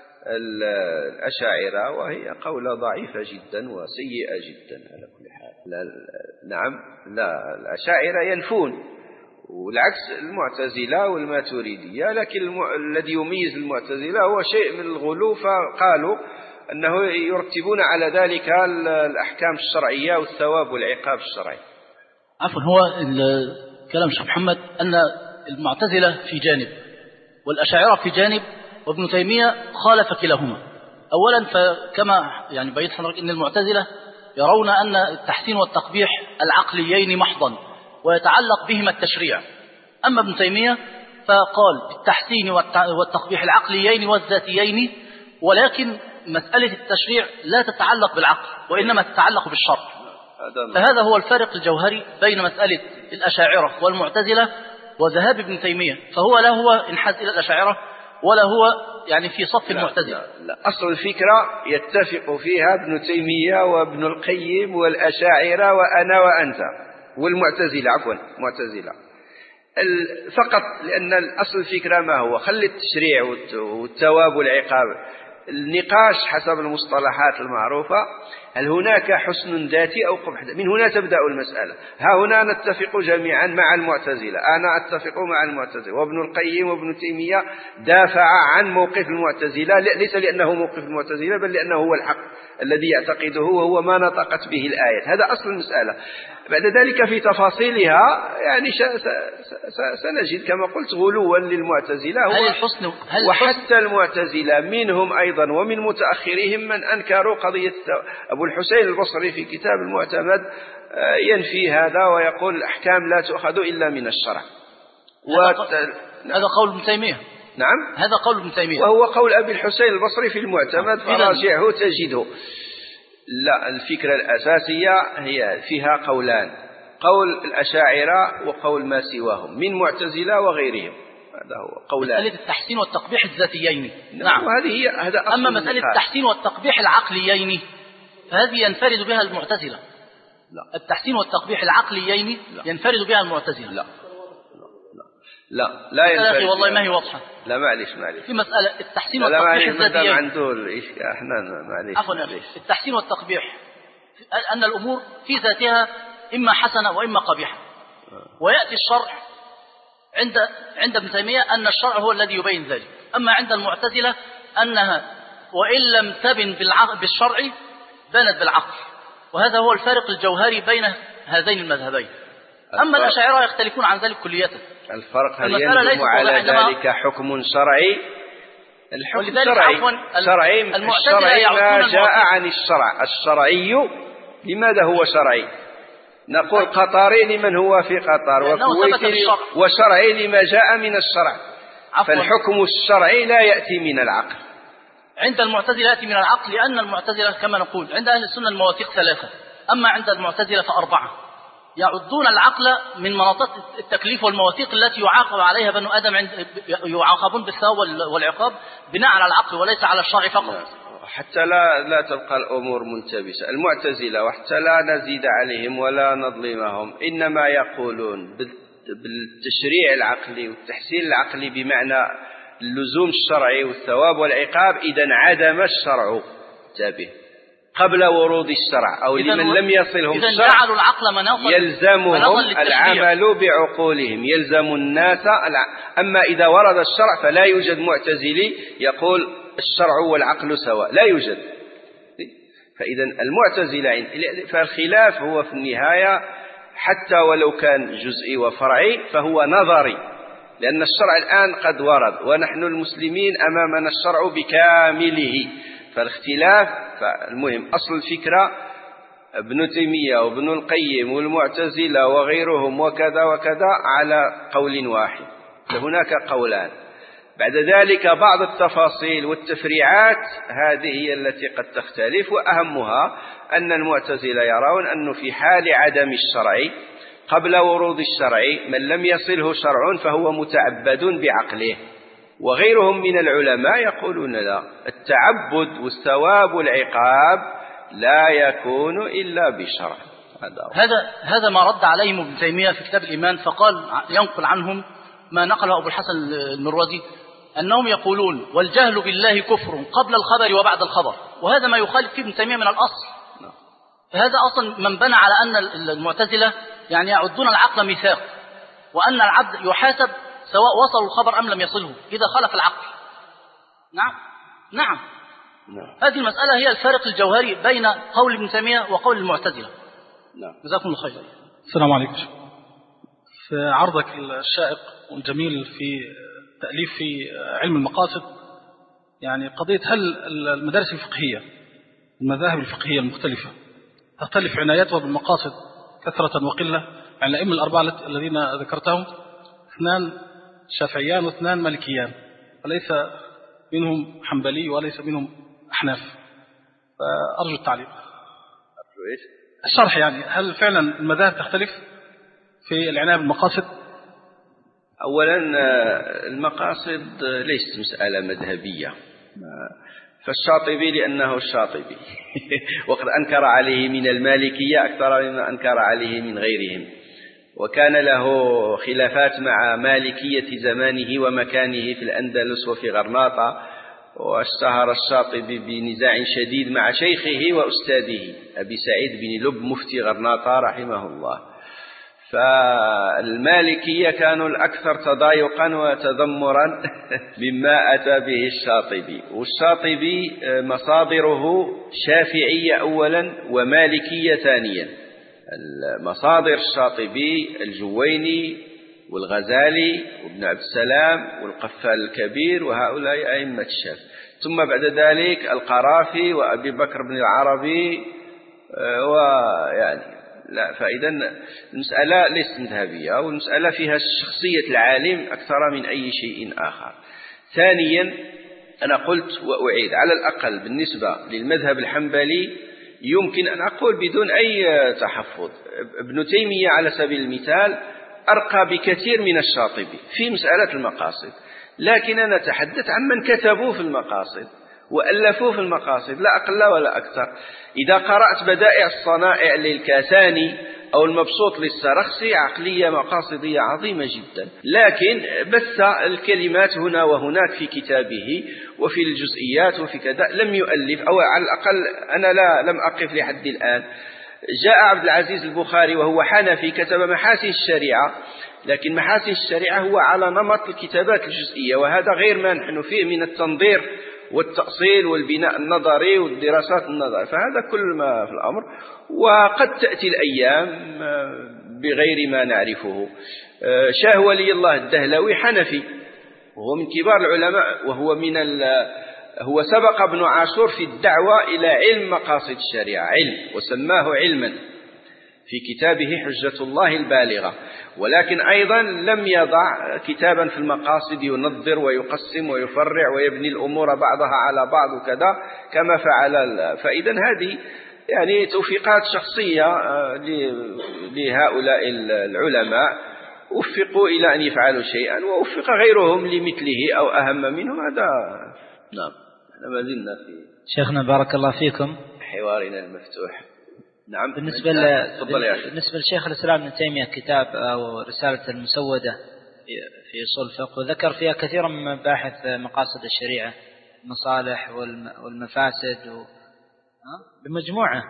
الأشاعرة، وهي قولة ضعيفة جدا وسيئة جدا على كل حال. نعم، لا، الأشاعرة ينفون، والعكس المعتزلة والماتريدية، لكن الذي يميز المعتزلة هو شيء من الغلو، فقالوا أنه يرتبون على ذلك الأحكام الشرعية والثواب والعقاب الشرعي. عفوا، هو كلام الشيخ محمد أن المعتزلة في جانب والأشاعرة في جانب، وابن تيمية خالف كلاهما. أولا فكما بيت حضرتك أن المعتزلة يرون أن التحسين والتقبيح العقليين محضا ويتعلق بهما التشريع، أما ابن تيمية فقال التحسين والتقبيح العقليين والذاتيين، ولكن مسألة التشريع لا تتعلق بالعقل وإنما تتعلق بالشرع. فهذا هو الفارق الجوهري بين مسألة الأشاعرة والمعتزلة وذهاب ابن تيمية، فهو لا هو انحاز إلى الأشاعرة ولا هو في صف المعتزلة. لا، أصل الفكرة يتفق فيها ابن تيمية وابن القيم والأشاعرة وأنا وأنت والمعتزلة، معتزلة فقط، لأن الأصل الفكرة ما هو؟ خلي التشريع والثواب والعقاب. النقاش حسب المصطلحات المعروفة، هل هناك حسن ذاتي أو قبح ذاتي؟ من هنا تبدأ المسألة. ها هنا نتفق جميعا مع المعتزلة، أنا أتفق مع المعتزلة، وابن القيم وابن تيمية دافع عن موقف المعتزلة، ليس لأنه موقف المعتزلة بل لأنه هو الحق الذي يعتقده وهو ما نطقت به الآيات. هذا أصل المسألة. بعد ذلك في تفاصيلها سنجد كما قلت غلوا للمعتزلة، وحتى المعتزلة منهم أيضا ومن متأخرهم من أنكروا قضية. أبو الحسين البصري في كتاب المعتمد ينفي هذا ويقول الأحكام لا تؤخذ إلا من الشرع. هذا قول ابن تيمية. نعم، هذا قول ابن تيمية، وهو قول أبي الحسين البصري في المعتمد، فراجعه تجده. لا، الفكرة الأساسية هي فيها قولان، قول الأشاعرة وقول ما سواهم من معتزلة وغيرهم. هذا هو قولان، مسألة التحسين والتقبيح الذاتيين. نعم، هذا أصل. أما مسألة التحسين والتقبيح العقليين فهذه ينفرد بها المعتزلة. لا، التحسين والتقبيح العقليين ينفرد بها المعتزلة. لا ينفرد. والله ما هي واضحة. لا، معلش في مسألة التحسين والتقبيح الذاتيين. عنده احنا معلش. عفوا، التحسين والتقبيح أن الأمور في ذاتها إما حسنة وإما قبيحة، ويأتي الشرع عند ابن تيمية أن الشرع هو الذي يبين ذلك. أما عند المعتزلة أنها وإن لم تبن بالشرع بنت بالعقل، وهذا هو الفارق الجوهري بين هذين المذهبين. أما الأشاعرة يختلفون عن ذلك كلية. الفرق هل يندم على ذلك حكم شرعي؟ الحكم شرعي ما جاء عن الشرع. الشرعي لماذا هو شرعي؟ نقول قطري لمن هو في قطر، وكويتي وشرعي لما جاء من الشرع. فالحكم الشرعي لا يأتي من العقل. عند المعتزلة يأتي من العقل، لأن المعتزلة كما نقول عند أهل السنة المواثيق 3، أما عند المعتزلة ف4 يعدون العقل من مناطات التكليف والمواثيق التي يعاقب عليها بنو آدم، يعاقبون بالثواب والعقاب بناء على العقل وليس على الشرع فقط. حتى لا تبقى الأمور ملتبسة. المعتزلة وحتى لا نزيد عليهم ولا نظلمهم، إنما يقولون بالتشريع العقلي والتحسين العقلي بمعنى اللزوم الشرعي والثواب والعقاب، إذا عدم الشرع تابه قبل ورود الشرع، أو لمن لم يصلهم الشرع يلزمهم العمل بعقولهم، يلزم الناس. أما إذا ورد الشرع فلا يوجد معتزلي يقول الشرع والعقل سواء، لا يوجد. فإذا المعتزلة فالخلاف هو في النهاية حتى ولو كان جزئي وفرعي فهو نظري، لأن الشرع الآن قد ورد ونحن المسلمين أمامنا الشرع بكامله. فالاختلاف، فالمهم أصل الفكرة ابن تيمية وابن القيم والمعتزلة وغيرهم وكذا وكذا على قول واحد، فهناك قولان. بعد ذلك بعض التفاصيل والتفريعات هذه هي التي قد تختلف، وأهمها أن المعتزلة يرون أنه في حال عدم الشرع قبل ورود الشرع من لم يصله شرع فهو متعبد بعقله، وغيرهم من العلماء يقولون لا، التعبد والثواب والعقاب لا يكون إلا بشرع. هذا ما رد عليهم ابن تيمية في كتاب الإيمان، فقال ينقل عنهم ما نقله أبو الحسن المروزي أنهم يقولون والجهل بالله كفر قبل الخبر وبعد الخبر، وهذا ما يخالف فيه ابن تيمية من الأصل. فهذا أصلا من بنى على أن المعتزلة يعني يعدون العقل ميثاق، وأن العبد يحاسب سواء وصل الخبر أم لم يصله إذا خالف العقل. نعم. هذه المسألة هي الفارق الجوهري بين قول ابن تيمية وقول المعتزلة. جزاكم الله خيرا. السلام عليكم. في عرضك الشائق والجميل في تأليف في علم المقاصد، يعني قضية هل المدارس الفقهية المذاهب الفقهية المختلفة تختلف عنايتها بالمقاصد كثرة وقلة؟ يعني الأئمة الأربعة الذين ذكرتهم 2 شافعيان و2 مالكيان، وليس منهم حنبلي وليس منهم أحناف، فأرجو التعليق. الشرح يعني هل فعلا المذاهب تختلف في العناية بالمقاصد؟ أولا المقاصد ليست مسألة مذهبية، فالشاطبي لأنه الشاطبي وقد أنكر عليه من المالكية أكثر مما أنكر عليه من غيرهم، وكان له خلافات مع مالكية زمانه ومكانه في الأندلس وفي غرناطة، واشتهر الشاطبي بنزاع شديد مع شيخه وأستاذه أبي سعيد بن لب مفتي غرناطة رحمه الله. فالمالكية كانوا الأكثر تضايقا وتذمرا مما أتى به الشاطبي، والشاطبي مصادره شافعية أولا ومالكية ثانيا. المصادر الشاطبي الجويني والغزالي وابن عبد السلام والقفال الكبير، وهؤلاء أئمة الشافعي، ثم بعد ذلك القرافي وأبي بكر بن العربي، ويعني لا، فإذا المسألة ليست مذهبية، والمسألة فيها شخصية العالم أكثر من أي شيء آخر. ثانيا أنا قلت وأعيد، على الأقل بالنسبة للمذهب الحنبلي يمكن أن أقول بدون أي تحفظ ابن تيمية على سبيل المثال أرقى بكثير من الشاطبي في مسألة المقاصد، لكن أنا أتحدث عن من كتبوا في المقاصد وألفوا في المقاصد لا أقل ولا أكثر. إذا قرأت بدائع الصنائع للكاساني أو المبسوط للسرخسي عقلية مقاصدية عظيمة جدا، لكن بث الكلمات هنا وهناك في كتابه وفي الجزئيات وفي كذا، لم يؤلف، أو على الأقل أنا لم أقف لحد الآن. جاء عبد العزيز البخاري وهو حنفي كتب محاسن الشريعة، لكن محاسن الشريعة هو على نمط الكتابات الجزئية، وهذا غير ما نحن فيه من التنظير والتأصيل والبناء النظري والدراسات النظرية، فهذا كل ما في الأمر. وقد تأتي الأيام بغير ما نعرفه. شاه ولي الله الدهلوي حنفي وهو من كبار العلماء، وهو هو سبق ابن عاشور في الدعوة إلى علم مقاصد الشريعة، علم وسماه علما، في كتابه حجة الله البالغة، ولكن أيضا لم يضع كتابا في المقاصد ينظر ويقسم ويفرع ويبني الأمور بعضها على بعض وكذا كما فعل. فإذا هذه يعني توفيقات شخصية لهؤلاء العلماء، وفقوا إلى أن يفعلوا شيئا ووفق غيرهم لمثله أو أهم منه. هذا نعم. ما زلنا في شيخنا بارك الله فيكم حوارنا المفتوح. نعم. بالنسبة لشيخ الإسلام ابن تيمية كتاب أو رسالة المسودة في أصول الفقه، وذكر فيها كثيرا من مباحث مقاصد الشريعة، المصالح والمفاسد بمجموعة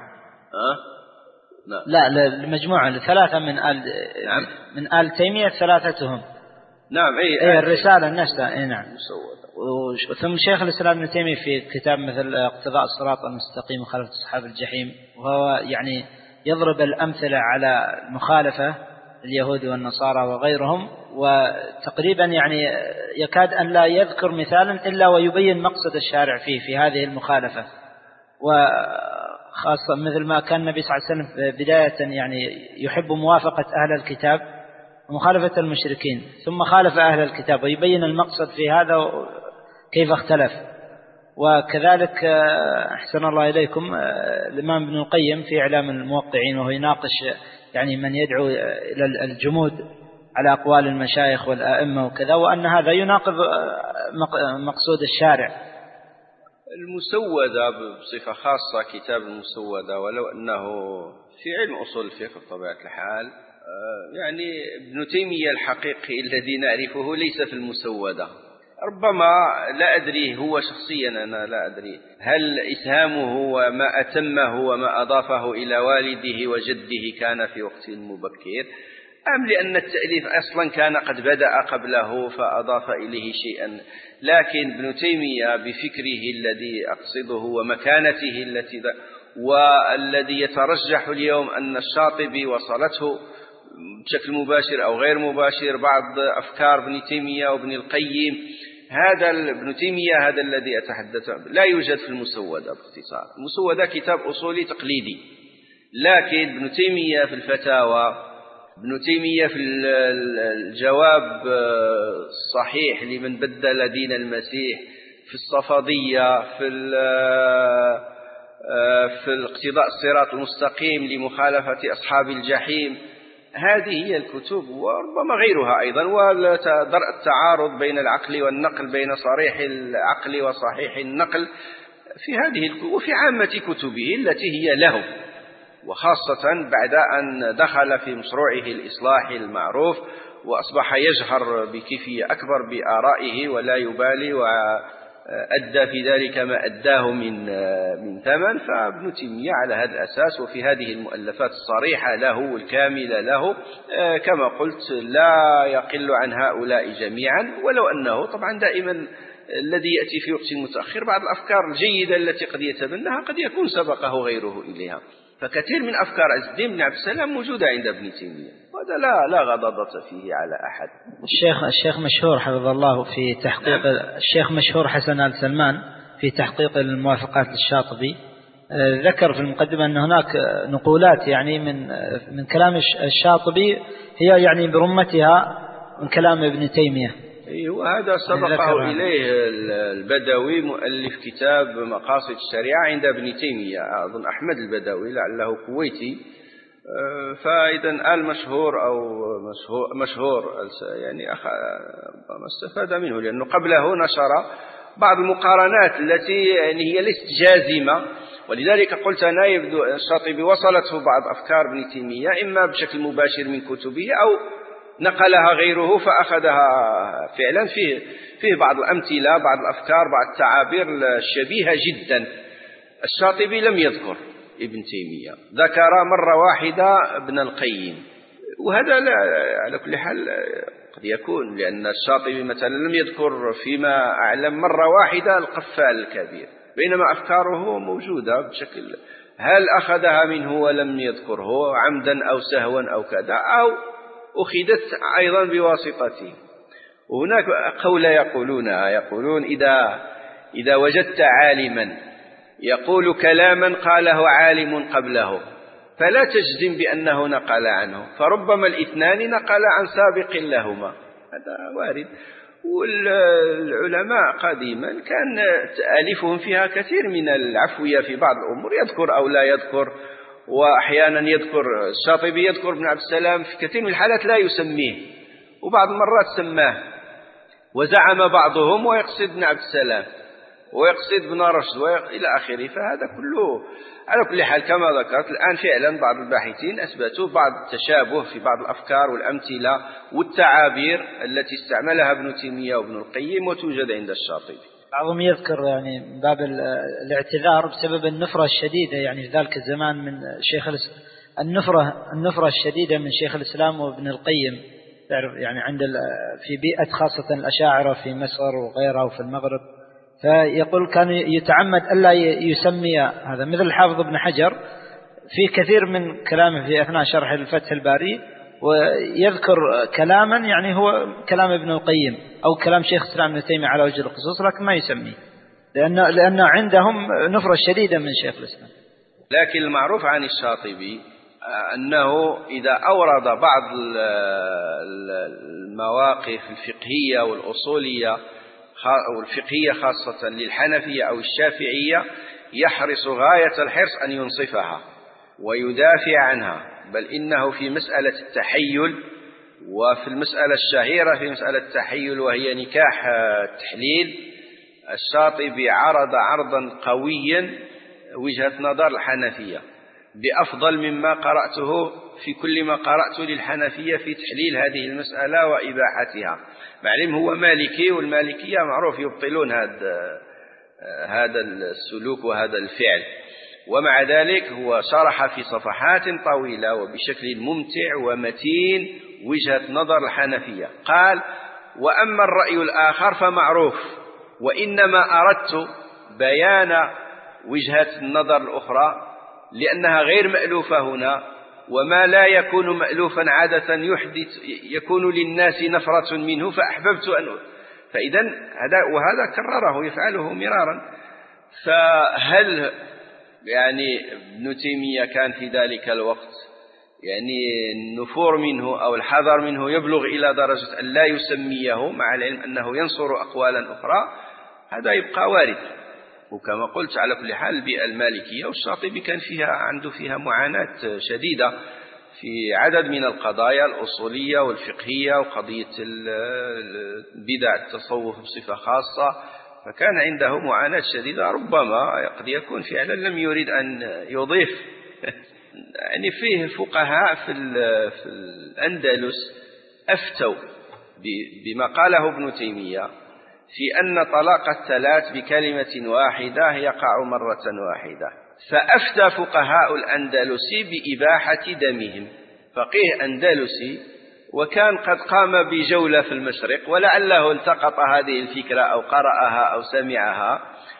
لا المجموعة لثلاثة من آل تيمية ثلاثتهم. نعم. الرسالة نفسها. نعم. ثم شيخ الإسلام ابن تيمية في كتاب مثل اقتضاء الصراط المستقيم وخلف أصحاب الجحيم، وهو يعني يضرب الأمثلة على المخالفة اليهود والنصارى وغيرهم، وتقريبا يعني يكاد أن لا يذكر مثالا إلا ويبين مقصد الشارع في هذه المخالفة. وخاصة مثل ما كان النبي صلى الله عليه وسلم بداية يعني يحب موافقة أهل الكتاب ومخالفة المشركين، ثم خالف أهل الكتاب ويبين المقصد في هذا كيف اختلف. وكذلك أحسن الله إليكم الإمام ابن القيم في إعلام الموقعين، وهو يناقش يعني من يدعو إلى الجمود على أقوال المشايخ والآئمة وكذا، وأن هذا يناقض مقصود الشارع. المسودة بصفة خاصة كتاب المسودة، ولو أنه في علم أصول الفقه بطبيعة الحال، يعني ابن تيمية الحقيقي الذي نعرفه ليس في المسودة. ربما لا أدري هو شخصيا، أنا لا أدري هل إسهامه وما أتمه وما أضافه إلى والده وجده كان في وقت مبكر، أم لأن التأليف أصلا كان قد بدأ قبله فأضاف إليه شيئا. لكن ابن تيمية بفكره الذي أقصده ومكانته والذي يترجح اليوم أن الشاطبي وصلته بشكل مباشر أو غير مباشر بعض أفكار ابن تيمية وابن القيم، هذا ابن تيمية هذا الذي أتحدث لا يوجد في المسودة. باختصار المسودة كتاب أصولي تقليدي، لكن ابن تيمية في الفتاوى، ابن تيمية في الجواب الصحيح لمن بدل دين المسيح، في الصفدية، في الاقتضاء الصراط المستقيم لمخالفة أصحاب الجحيم، هذه هي الكتب وربما غيرها أيضا. ودرء التعارض بين العقل والنقل، بين صريح العقل وصحيح النقل في هذه وفي عامة كتبه التي هي له، وخاصة بعد أن دخل في مشروعه الإصلاحي المعروف وأصبح يجهر بكيفية أكبر بآرائه ولا يبالي، وأدى في ذلك ما أداه من ثمن. فابن تيمية على هذا الأساس وفي هذه المؤلفات الصريحة له والكاملة له كما قلت لا يقل عن هؤلاء جميعا، ولو أنه طبعا دائما الذي يأتي في وقت متأخر بعض الأفكار الجيدة التي قد يتبناها قد يكون سبقه غيره إليها. فكثير من أفكار عز الدين بن عبد السلام موجودة عند ابن تيمية، وهذا لا غضاضة فيه على أحد. الشيخ مشهور حفظه الله في تحقيق الشيخ مشهور حسن آل سلمان في تحقيق الموافقات للشاطبي ذكر في المقدمة أن هناك نقولات يعني من كلام الشاطبي هي يعني برمتها من كلام ابن تيمية. وهذا سبقه إليه البدوي مؤلف كتاب مقاصد الشريعة عند ابن تيمية، أظن أحمد البدوي لعله كويتي. فإذا المشهور أو مشهور يعني ما استفاد منه، لأنه قبله نشر بعض المقارنات التي يعني هي ليست جازمة، ولذلك قلت أنا يبدو الشاطبي وصلته بعض أفكار ابن تيمية إما بشكل مباشر من كتبه أو نقلها غيره فأخذها فعلا. فيه بعض الأمثلة، بعض الأفكار، بعض التعابير الشبيهة جدا. الشاطبي لم يذكر ابن تيمية، ذكر مرة واحدة ابن القيم، وهذا لا على كل حال قد يكون لأن الشاطبي مثلا لم يذكر فيما أعلم مرة واحدة القفال الكبير، بينما أفكاره موجودة بشكل هل أخذها منه ولم يذكره عمدا أو سهوا أو كذا، أو أخذت أيضا بواسطته. وهناك قول يقولون إذا وجدت عالما يقول كلاما قاله عالم قبله فلا تجزم بأنه نقل عنه، فربما الاثنان نقل عن سابق لهما، هذا وارد. والعلماء قديما كان تأليفهم فيها كثير من العفوية في بعض الأمور، يذكر أو لا يذكر، وأحيانا يذكر الشاطبي يذكر ابن عبد السلام في كثير من الحالات لا يسميه، وبعض المرات سماه، وزعم بعضهم ويقصد ابن عبد السلام ويقصد ابن رشد إلى آخره. فهذا كله على كل حال كما ذكرت الآن فعلا بعض الباحثين أثبتوا بعض التشابه في بعض الأفكار والأمثلة والتعابير التي استعملها ابن تيمية وابن القيم وتوجد عند الشاطبي. بعضهم يذكر يعني باب الاعتذار بسبب النفرة الشديدة يعني في ذلك الزمان من شيخ النفرة الشديدة من شيخ الإسلام وابن القيم، تعرف يعني عند في بيئة خاصة الأشاعرة في مصر وغيرها وفي المغرب، فيقول كان يتعمد ألا يسمي هذا، مثل الحافظ ابن حجر في كثير من كلامه في أثناء شرح الفتح الباري ويذكر كلاما يعني هو كلام ابن القيم أو كلام شيخ الإسلام ابن تيمية على وجه الخصوص، لكن ما يسميه لأن عندهم نفرة شديدة من شيخ الإسلام. لكن المعروف عن الشاطبي أنه إذا أورد بعض المواقف الفقهية والأصولية والفقهية خاصة للحنفية أو الشافعية يحرص غاية الحرص أن ينصفها ويدافع عنها، بل إنه في مسألة التحيل وفي المسألة الشهيرة في مسألة التحيل وهي نكاح التحليل، الشاطبي عرض عرضا قويا وجهة نظر الحنفية بأفضل مما قرأته في كل ما قرأت للحنفية في تحليل هذه المسألة وإباحتها. معلم هو مالكي، والمالكية معروف يبطلون هذا السلوك وهذا الفعل، ومع ذلك هو شرح في صفحات طويلة وبشكل ممتع ومتين وجهة نظر الحنفية. قال: وأما الرأي الآخر فمعروف، وإنما أردت بيان وجهة النظر الأخرى لأنها غير مألوفة هنا، وما لا يكون مألوفا عادة يكون للناس نفرة منه، فأحببت أن فإذا وهذا كرره يفعله مرارا. فهل يعني ابن تيمية كان في ذلك الوقت يعني النفور منه أو الحذر منه يبلغ إلى درجة أن لا يسميه مع العلم أنه ينصر أقوالا أخرى؟ هذا يبقى وارد. وكما قلت على كل حال البيئة المالكية والشاطبي كان عنده فيها معاناة شديدة في عدد من القضايا الأصولية والفقهية وقضية بدع التصوف بصفة خاصة، فكان عنده معاناة شديدة. ربما قد يكون فعلا لم يريد أن يضيف يعني فيه فقهاء في الأندلس أفتوا بما قاله ابن تيمية في أن طلاق الثلاث بكلمة واحدة يقع مرة واحدة، فأفتى فقهاء الأندلس بإباحة دمهم. فقيه أندلسي وكان قد قام بجولة في المشرق، ولعله التقط هذه الفكرة أو قرأها أو سمعها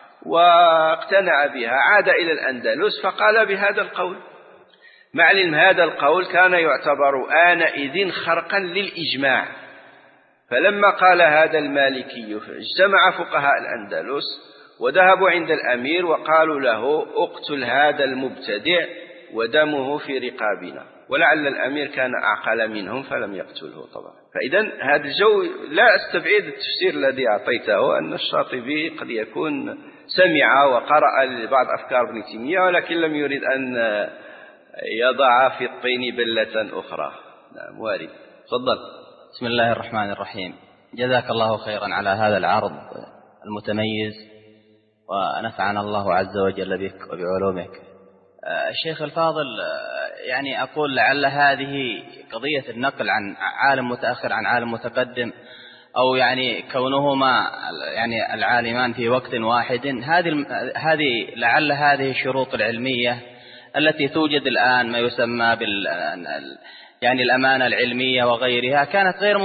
واقتنع بها، عاد إلى الأندلس فقال بهذا القول. معلم هذا القول كان يعتبر آنئذ خرقا للإجماع، فلما قال هذا المالكي اجتمع فقهاء الأندلس وذهبوا عند الأمير وقالوا له: اقتل هذا المبتدع ودمه في رقابنا. ولعل الأمير كان أعقل منهم فلم يقتله طبعا. فإذا هذا الجو لا أستبعد التفسير الذي أعطيته أن الشاطبي قد يكون سمع وقرأ لبعض أفكار ابن تيمية ولكن لم يريد أن يضع في الطين بلة أخرى. نعم وارد. تفضل. بسم الله الرحمن الرحيم. جزاك الله خيرا على هذا العرض المتميز، ونفعنا الله عز وجل بك وبعلومك. الشيخ الفاضل، يعني أقول لعل هذه قضية النقل عن عالم متأخر عن عالم متقدم، أو يعني كونهما يعني العالمان في وقت واحد، هذه لعل هذه الشروط العلمية التي توجد الآن ما يسمى يعني الأمانة العلمية وغيرها كانت غير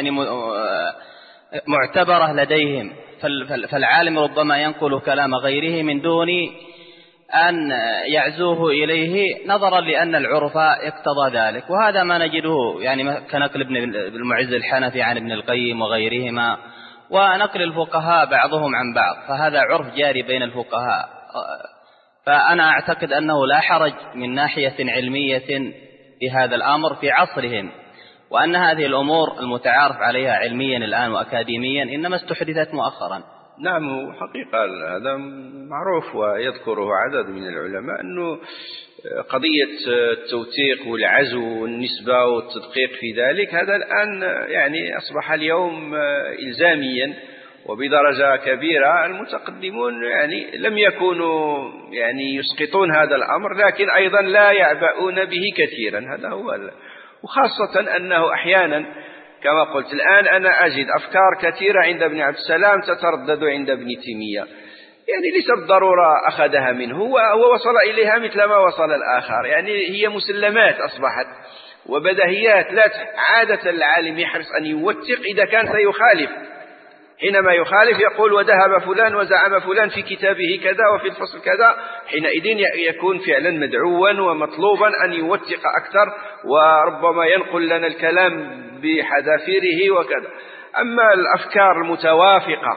معتبرة لديهم، فالعالم ربما ينقل كلام غيره من دون أن يعزوه إليه نظرا لأن العرف اقتضى ذلك. وهذا ما نجده يعني كنقل ابن المعز الحنفي عن ابن القيم وغيرهما، ونقل الفقهاء بعضهم عن بعض، فهذا عرف جاري بين الفقهاء فأنا أعتقد أنه لا حرج من ناحية علمية في هذا الأمر في عصرهم، وأن هذه الأمور المتعارف عليها علميا الآن وأكاديميا إنما استحدثت مؤخرا. نعم، حقيقة هذا معروف ويذكره عدد من العلماء، أنه قضية التوثيق والعزو والنسبة والتدقيق في ذلك هذا الآن يعني أصبح اليوم إلزاميا وبدرجة كبيرة. المتقدمون يعني لم يكونوا يعني يسقطون هذا الأمر، لكن أيضا لا يعبؤون به كثيرا. هذا هو وخاصة أنه أحيانا كما قلت الآن أنا أجد أفكار كثيرة عند ابن عبد السلام تتردد عند ابن تيمية، يعني ليس بالضرورة أخذها منه، هو وصل إليها مثل ما وصل الآخر، يعني هي مسلمات أصبحت وبدهيات. لا عادة العالم يحرص أن يوثق إذا كان سيخالف، حينما يخالف يقول وذهب فلان وزعم فلان في كتابه كذا وفي الفصل كذا، حينئذ يكون فعلا مدعوا ومطلوبا أن يوثق أكثر، وربما ينقل لنا الكلام بحذافيره وكذا. أما الأفكار المتوافقة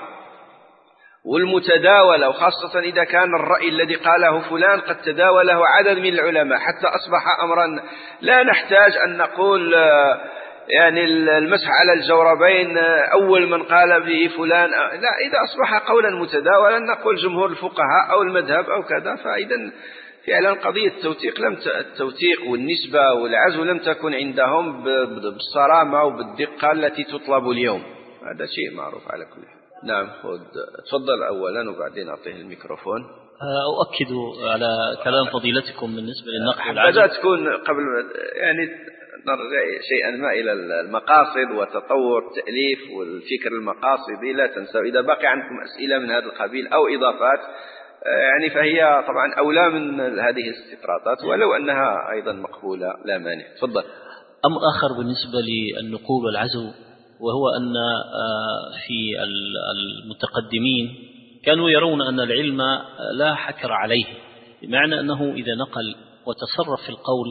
والمتداولة، وخاصة إذا كان الرأي الذي قاله فلان قد تداوله عدد من العلماء حتى أصبح أمرا لا نحتاج أن نقول يعني المسح على الجوربين أول من قال به فلان، لا، إذا أصبح قولا متداولا نقول جمهور الفقهاء أو المذهب أو كذا. فإذا فعلا قضية التوثيق والنسبة والعزو لم تكن عندهم بالصرامة وبالدقة التي تطلب اليوم، هذا شيء معروف على كل حال. نعم، تفضل أولا وبعدين أعطيه الميكروفون. أؤكد على كلام فضيلتكم بالنسبة للنقل والعزو. بدأت تكون قبل يعني نرجع شيئا ما إلى المقاصد وتطور التأليف والفكر المقاصدي. لا تنسوا إذا بقي عندكم أسئلة من هذا القبيل أو إضافات يعني فهي طبعا أولى من هذه الاستطرادات، ولو أنها أيضا مقبولة لا مانع. تفضل. أمر آخر بالنسبة للنقول والعزو، وهو أن في المتقدمين كانوا يرون أن العلم لا حكر عليه، بمعنى أنه إذا نقل وتصرف في القول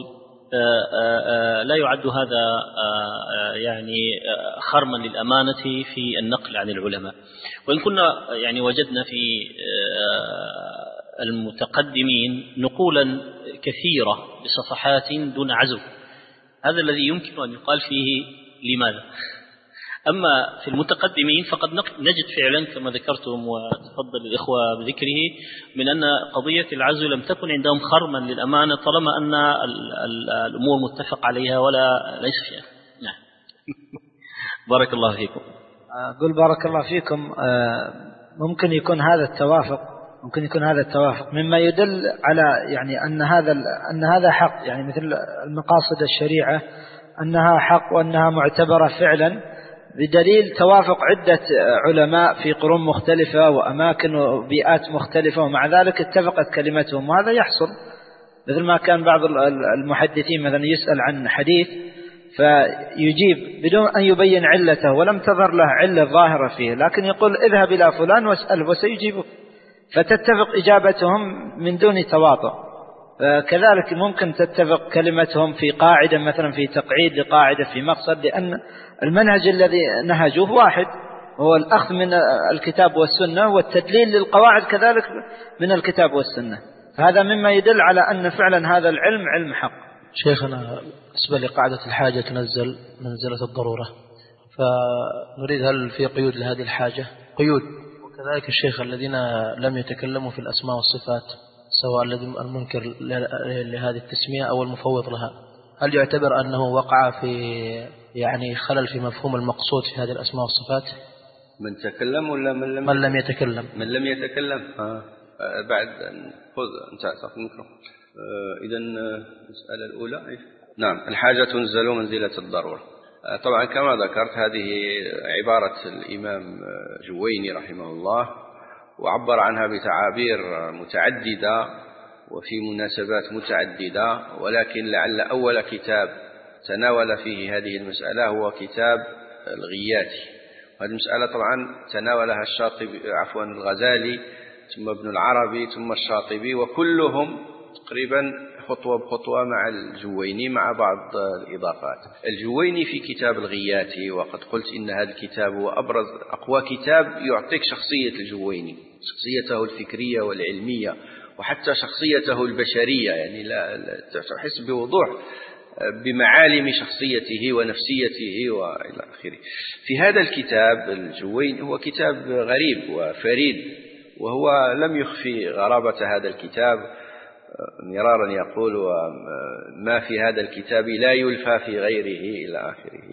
لا يعد هذا يعني خرما للأمانة في النقل عن العلماء. وإن كنا يعني وجدنا في المتقدمين نقولا كثيرة بصفحات دون عزو، هذا الذي يمكن أن يقال فيه لماذا. أما في المتقدمين فقد نجد فعلا كما ذكرتم وتفضل الإخوة بذكره من أن قضية العزو لم تكن عندهم خرما للأمانة طالما أن الأمور متفق عليها ولا ليس فيها. نعم. بارك الله فيكم. أقول بارك الله فيكم. ممكن يكون هذا التوافق مما يدل على يعني أن هذا حق، يعني مثل المقاصد الشريعة أنها حق وأنها معتبرة فعلا بدليل توافق عدة علماء في قرون مختلفة وأماكن وبيئات مختلفة، ومع ذلك اتفقت كلمتهم. وهذا يحصل مثل ما كان بعض المحدثين مثلا يسأل عن حديث فيجيب بدون أن يبين علته ولم تظهر له علة ظاهرة فيه، لكن يقول اذهب إلى فلان واسأله وسيجيبك، فتتفق إجابتهم من دون تواطؤ. كذلك ممكن تتفق كلمتهم في قاعدة مثلا في تقعيد لقاعدة في مقصد، لأن المنهج الذي نهجوه واحد، هو الأخذ من الكتاب والسنة والتدليل للقواعد كذلك من الكتاب والسنة. فهذا مما يدل على أن فعلا هذا العلم علم حق. شيخنا بالنسبة لقاعدة الحاجة تنزل منزلة الضرورة، فنريد هل في قيود لهذه الحاجة؟ قيود. وكذلك الشيخ الذين لم يتكلموا في الأسماء والصفات سواء المنكر لهذه التسمية أو المفوض لها، هل يعتبر أنه وقع في يعني خلل في مفهوم المقصود في هذه الأسماء والصفات؟ من تكلم ولا من لم يتكلم؟ من لم يتكلم. بعد خذ أنت أعطاك الميكروفون. إذا المسألة الأولى نعم، الحاجة تنزل منزلة الضرورة. طبعا كما ذكرت هذه عبارة الإمام جويني رحمه الله، وعبر عنها بتعابير متعددة وفي مناسبات متعددة، ولكن لعل أول كتاب تناول فيه هذه المسألة هو كتاب الغياتي. هذه المسألة طبعا تناولها الغزالي ثم ابن العربي ثم الشاطبي، وكلهم تقريبا خطوة بخطوة مع الجويني مع بعض الإضافات. الجويني في كتاب الغياتي، وقد قلت إن هذا الكتاب هو أبرز أقوى كتاب يعطيك شخصية الجويني، شخصيته الفكرية والعلمية وحتى شخصيته البشرية، يعني لا تحس بوضوح بمعالم شخصيته ونفسيته وإلى آخره. في هذا الكتاب الجوين هو كتاب غريب وفريد، وهو لم يخفي غرابة هذا الكتاب، مرارا يقول ما في هذا الكتاب لا يلفى في غيره إلى آخره.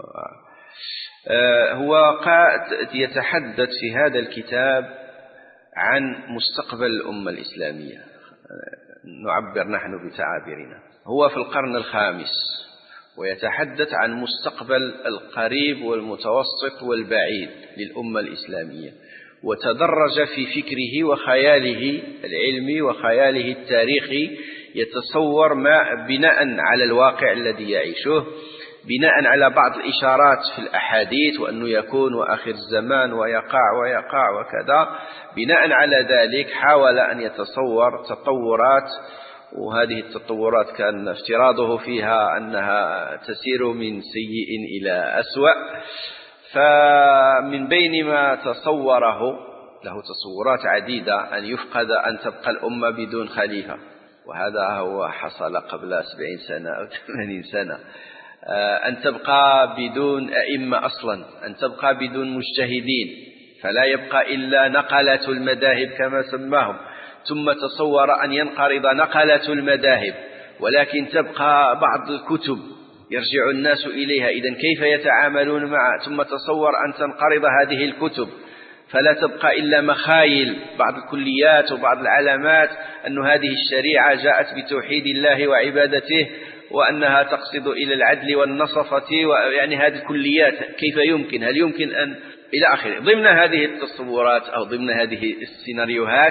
هو يتحدث في هذا الكتاب عن مستقبل الأمة الإسلامية، نعبر نحن بتعابيرنا. هو في القرن الخامس ويتحدث عن مستقبل القريب والمتوسط والبعيد للأمة الإسلامية، وتدرج في فكره وخياله العلمي وخياله التاريخي، يتصور ما بناء على الواقع الذي يعيشه، بناء على بعض الإشارات في الأحاديث وأنه يكون وآخر الزمان ويقع وكذا. بناء على ذلك حاول أن يتصور تطورات، وهذه التطورات كان افتراضه فيها أنها تسير من سيء إلى أسوأ. فمن بين ما تصوره، له تصورات عديدة، أن يفقد أن تبقى الأمة بدون خليفة، وهذا هو حصل قبل 70 سنة أو 80 سنة. أن تبقى بدون أئمة أصلا، أن تبقى بدون مجتهدين، فلا يبقى إلا نقلة المذاهب كما سماهم. ثم تصور أن ينقرض نقلة المذاهب، ولكن تبقى بعض الكتب يرجع الناس إليها، إذن كيف يتعاملون معها؟ ثم تصور أن تنقرض هذه الكتب، فلا تبقى إلا مخايل بعض الكليات وبعض العلامات أن هذه الشريعة جاءت بتوحيد الله وعبادته، وأنها تقصد إلى العدل والنصفة، ويعني هذه الكليات كيف يمكن؟ هل يمكن أن إلى آخره. ضمن هذه التصورات أو ضمن هذه السيناريوهات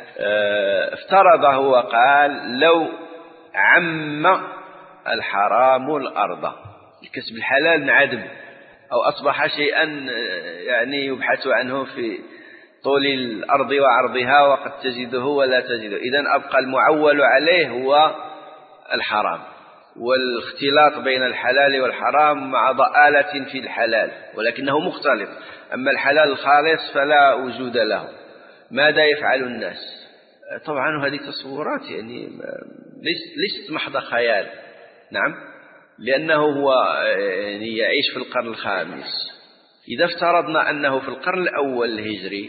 افترضه وقال لو عم الحرام الأرض، الكسب الحلال انعدم أو أصبح شيئا يعني يبحث عنه في طول الأرض وعرضها وقد تجده ولا تجده، إذن أبقى المعول عليه هو الحرام، والاختلاط بين الحلال والحرام مع ضآلة في الحلال، ولكنه مختلط. أما الحلال الخالص فلا وجود له. ماذا يفعل الناس؟ طبعا هذه تصورات يعني ليست محض خيال، نعم، لأنه هو يعني يعيش في القرن الخامس. إذا افترضنا أنه في القرن الأول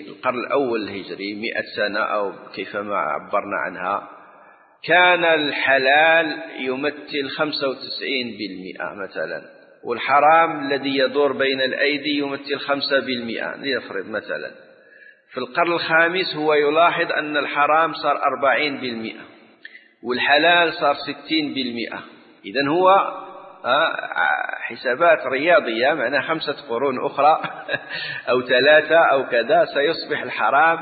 الهجري 100 سنة أو كيفما عبرنا عنها، كان الحلال يمثل 95% مثلا، والحرام الذي يدور بين الأيدي يمثل 5%. لنفرض مثلا في القرن الخامس هو يلاحظ أن الحرام صار 40% والحلال صار 60%. إذن هو حسابات رياضية، معناها 5 قرون أخرى أو 3 أو كذا سيصبح الحرام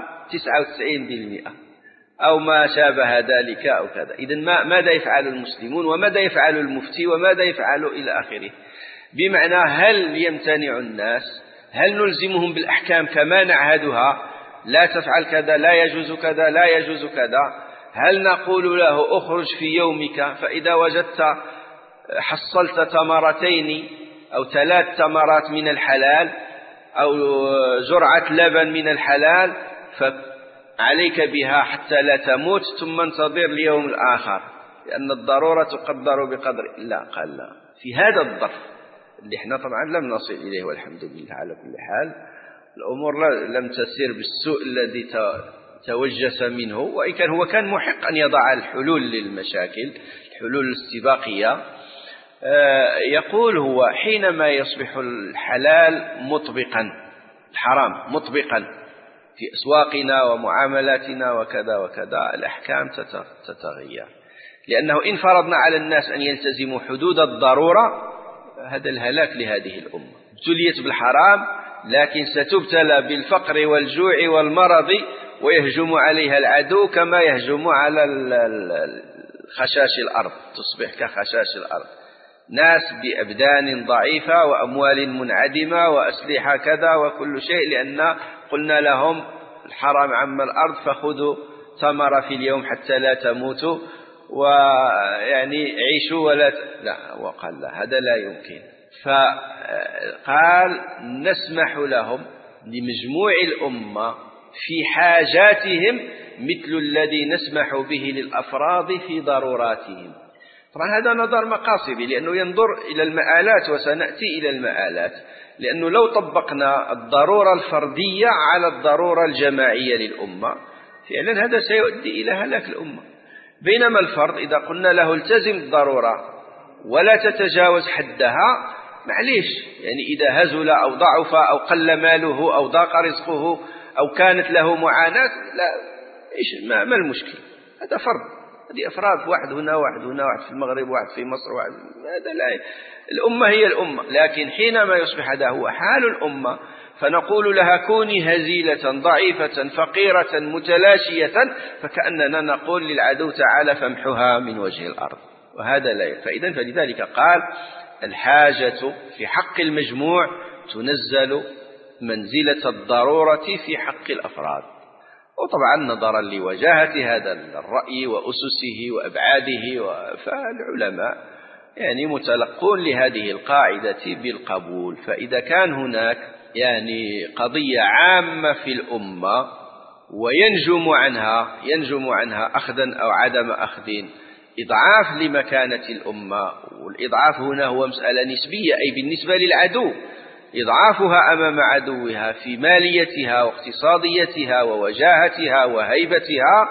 99% أو ما شابه ذلك أو كذا. إذن ماذا يفعل المسلمون وماذا يفعل المفتي وماذا يفعل إلى آخره؟ بمعنى هل يمتنع الناس؟ هل نلزمهم بالأحكام كما نعهدها؟ لا تفعل كذا، لا يجوز كذا، لا يجوز كذا. هل نقول له أخرج في يومك فإذا وجدت حصلت تمرتين أو 3 تمرات من الحلال أو جرعة لبن من الحلال فعليك بها حتى لا تموت، ثم انتظر اليوم الآخر لأن الضرورة تقدر بقدر. لا، قال لا. في هذا الظرف اللي احنا طبعا لم نصل إليه والحمد لله على كل حال، الأمور لم تسير بالسوء الذي توجس منه، وإن كان هو كان محق أن يضع الحلول للمشاكل، الحلول الاستباقية. يقول هو حينما يصبح الحلال مطبقا، الحرام مطبقا في أسواقنا ومعاملاتنا وكذا وكذا، الأحكام تتغير، لأنه إن فرضنا على الناس أن يلتزموا حدود الضرورة هذا الهلاك لهذه الأمة. ابتليت بالحرام لكن ستبتلى بالفقر والجوع والمرض، ويهجم عليها العدو كما يهجم على خشاش الأرض، تصبح كخشاش الأرض، ناس بأبدان ضعيفة وأموال منعدمة وأسلحة كذا وكل شيء، لأن قلنا لهم الحرام عم الأرض فخذوا ثمرة في اليوم حتى لا تموتوا، ويعني عيشوا ولا لا. وقال لا، هذا لا يمكن. فقال نسمح لهم لمجموع الأمة في حاجاتهم مثل الذي نسمح به للأفراد في ضروراتهم. طبعا هذا نظر مقاصدي لأنه ينظر إلى المآلات، وسنأتي إلى المآلات، لأنه لو طبقنا الضرورة الفردية على الضرورة الجماعية للأمة فعلا هذا سيؤدي إلى هلاك الأمة. بينما الفرد إذا قلنا له التزم الضرورة ولا تتجاوز حدها، معليش يعني إذا هزل أو ضعف أو قل ماله أو ضاق رزقه أو كانت له معاناة، لا إيش ما المشكلة، هذا فرد، هذه أفراد، واحد هنا واحد هنا، واحد في المغرب واحد في مصر واحد، هذا لا، الأمة هي الأمة. لكن حينما يصبح هذا هو حال الأمة فنقول لها كوني هزيلة ضعيفة فقيرة متلاشية، فكأننا نقول للعدو تعالى فامحها من وجه الأرض، وهذا لا. فلذلك قال الحاجة في حق المجموع تنزل منزلة الضرورة في حق الأفراد. وطبعا نظرا لوجاهة هذا الرأي وأسسه وأبعاده، فالعلماء يعني متلقون لهذه القاعدة بالقبول. فإذا كان هناك يعني قضية عامة في الأمة وينجم عنها أخذا أو عدم أخذ إضعاف لمكانة الأمة، والإضعاف هنا هو مسألة نسبية، أي بالنسبة للعدو إضعافها أمام عدوها في ماليتها واقتصاديتها ووجاهتها وهيبتها،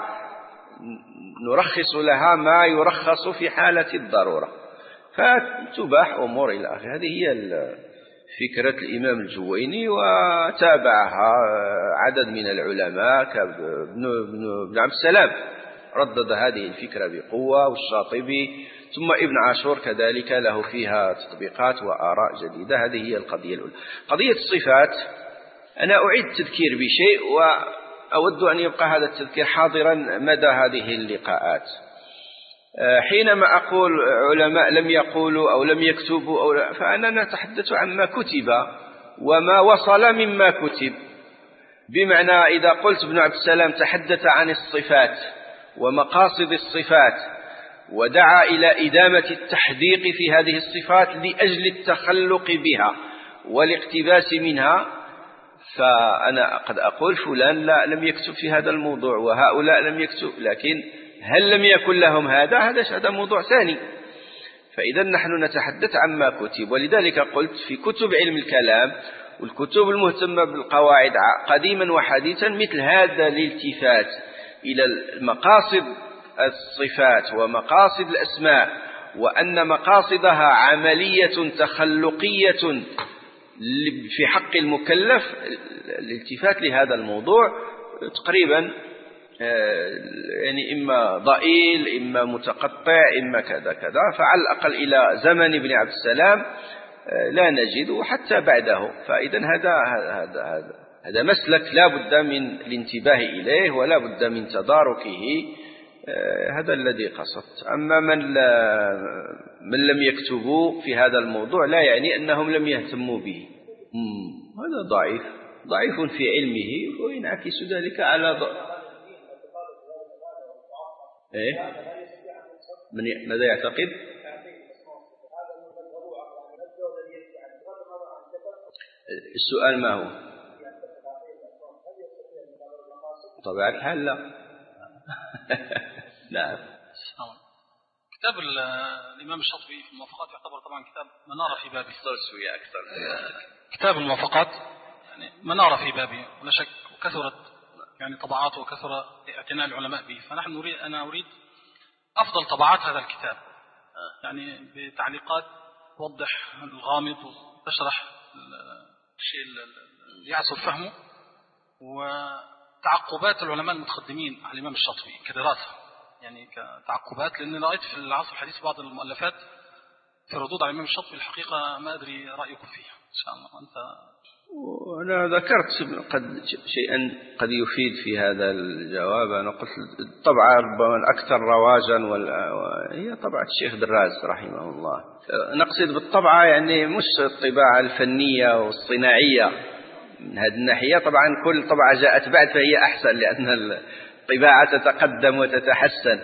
نرخص لها ما يرخص في حالة الضرورة فتباح أمور إلى آخره. هذه هي فكرة الإمام الجويني، وتابعها عدد من العلماء كابن عبد السلام ردد هذه الفكرة بقوة، والشاطبي، ثم ابن عاشور كذلك له فيها تطبيقات وآراء جديدة. هذه هي القضية الأولى. قضية الصفات أنا أعيد التذكير بشيء، وأود أن يبقى هذا التذكير حاضرا مدى هذه اللقاءات. حينما أقول علماء لم يقولوا أو لم يكتبوا فأنا نتحدث عما كتب وما وصل مما كتب. بمعنى إذا قلت ابن عبد السلام تحدث عن الصفات ومقاصد الصفات ودعا إلى إدامة التحديق في هذه الصفات لأجل التخلق بها والاقتباس منها، فأنا قد أقول فلان لا لم يكتب في هذا الموضوع وهؤلاء لم يكتب، لكن هل لم يكن لهم هذا موضوع ثاني. فإذا نحن نتحدث عما كتب، ولذلك قلت في كتب علم الكلام والكتب المهتمة بالقواعد قديما وحديثا مثل هذا الالتفات إلى مقاصد الصفات ومقاصد الأسماء، وأن مقاصدها عملية تخلقية في حق المكلف، الالتفات لهذا الموضوع تقريبا يعني إما ضئيل إما متقطع إما كذا كذا، فعلى الأقل إلى زمن ابن عبد السلام لا نجد حتى بعده. فإذا هذا مسلك لا بد من الانتباه إليه ولا بد من تداركه، هذا الذي قصدت. أما من لم يكتبوا في هذا الموضوع لا يعني أنهم لم يهتموا به، هذا ضعيف في علمه، وينعكس ذلك على ماذا يعتقد؟ السؤال ما هو؟ طبعا الحال لا. نعم. كتاب الإمام الشاطبي في الموافقات يعتبر طبعا كتاب منارة في بابه. أكثر. كتاب الموافقات يعني منارة في بابه ولا شك، وكثرت يعني طبعاته وكثر اعتناء العلماء به. أنا أريد أفضل طبعات هذا الكتاب، يعني بتعليقات توضح الغامض وتشرح الشيء اللي يعسر فهمه، وتعقبات العلماء المتقدمين على الإمام الشاطبي كدراسة، يعني كتعقبات، لأن رأيت في العصر الحديث بعض المؤلفات في الردود على الإمام الشاطبي الحقيقة ما أدري رأيكم فيها إن شاء الله. أنا ذكرت شيئا قد يفيد في هذا الجواب. أنا قلت الطبعة ربما الأكثر رواجا هي طبعة الشيخ دراز رحمه الله. نقصد بالطبعة يعني مش الطباعة الفنية والصناعية من هذه الناحية، طبعا كل طبعة جاءت بعد فهي أحسن، لأن الطباعة تتقدم وتتحسن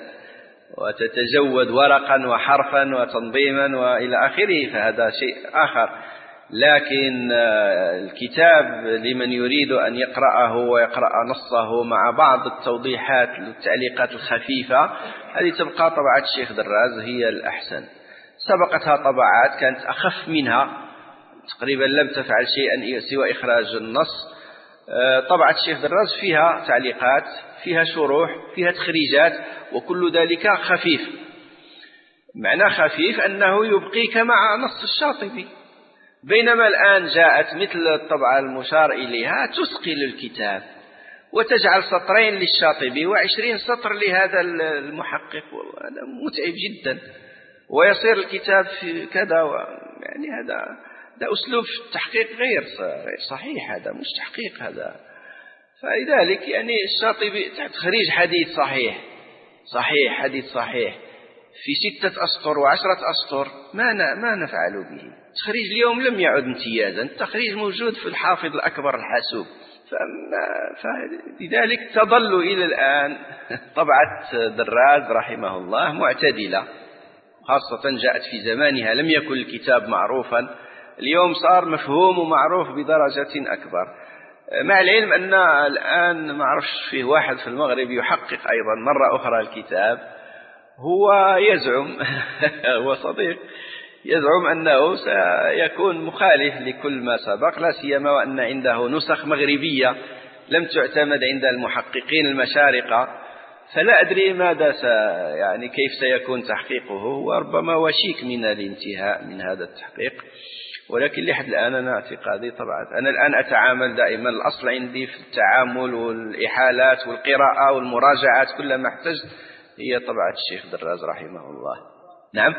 وتتجود ورقا وحرفا وتنظيما وإلى آخره، فهذا شيء آخر. لكن الكتاب لمن يريد أن يقرأه ويقرأ نصه مع بعض التوضيحات والتعليقات الخفيفة، هذه تبقى طبعة الشيخ دراز هي الأحسن. سبقتها طبعات كانت أخف منها، تقريبا لم تفعل شيئا سوى إخراج النص. طبعة الشيخ دراز فيها تعليقات، فيها شروح، فيها تخريجات، وكل ذلك خفيف. معنى خفيف أنه يبقيك مع نص الشاطبي، بينما الآن جاءت مثل الطبعة المشار إليها تثقل الكتاب وتجعل سطرين للشاطبي و20 سطر لهذا المحقق، وهذا متعب جدا، ويصير الكتاب في كذا يعني هذا أسلوب التحقيق غير صحيح، هذا مش تحقيق هذا. فلذلك يعني الشاطبي تخريج حديث صحيح حديث صحيح في 6 أسطر و10 أسطر ما نفعل به. التخريج اليوم لم يعد امتيازا، التخريج موجود في الحافظ الأكبر الحاسوب، فلذلك تظل إلى الآن طبعة دراز رحمه الله معتدلة، خاصة جاءت في زمانها لم يكن الكتاب معروفا، اليوم صار مفهوم ومعروف بدرجة أكبر. مع العلم أن الآن ما أعرفش فيه واحد في المغرب يحقق أيضا مرة أخرى الكتاب، هو يزعم هو صديق يزعم أنه سيكون مخالف لكل ما سبق، لا سيما وأن عنده نسخ مغربية لم تعتمد عند المحققين المشارقة، فلا أدري ماذا يعني كيف سيكون تحقيقه، وربما وشيك من الانتهاء من هذا التحقيق. ولكن لحد الآن أنا اعتقادي طبعا أنا الآن أتعامل دائما، الأصل عندي في التعامل والإحالات والقراءة والمراجعات كلما احتجت هي طبعة الشيخ دراز رحمه الله. نعم.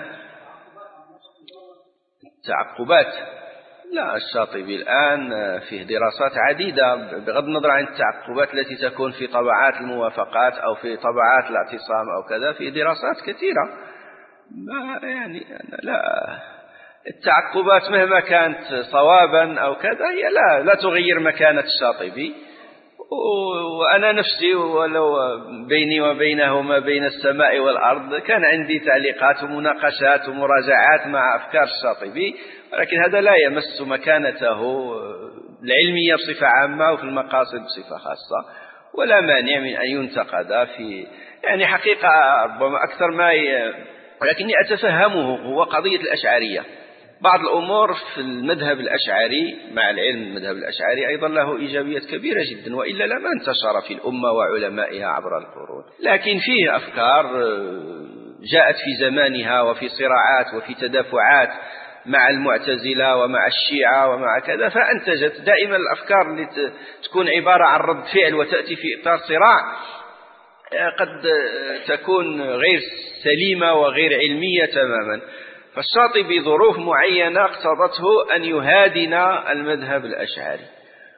التعقبات لا، الشاطبي الآن فيه دراسات عديدة بغض النظر عن التعقبات التي تكون في طبعات الموافقات أو في طبعات الاعتصام أو كذا، في دراسات كثيرة. ما يعني أنا لا، التعقبات مهما كانت صوابا أو كذا هي لا تغير مكانة الشاطبي، وأنا نفسي ولو بيني وبينه ما بين السماء والأرض كان عندي تعليقات ومناقشات ومراجعات مع أفكار الشاطبي، ولكن هذا لا يمس مكانته العلمية بصفة عامة وفي المقاصد بصفة خاصة، ولا مانع من أن ينتقد في يعني حقيقة ربما أكثر ما ولكني أتفهمه، هو قضية الأشعرية. بعض الأمور في المذهب الأشعري، مع العلم المذهب الأشعري أيضا له إيجابيات كبيرة جدا، وإلا لما انتشر في الأمة وعلمائها عبر القرون، لكن فيه أفكار جاءت في زمانها وفي صراعات وفي تدافعات مع المعتزلة ومع الشيعة ومع كذا، فأنتجت دائما الأفكار اللي تكون عبارة عن رد فعل وتأتي في إطار صراع قد تكون غير سليمة وغير علمية تماما. فالشاطبي ظروف معينة اقتضته أن يهادن المذهب الأشعري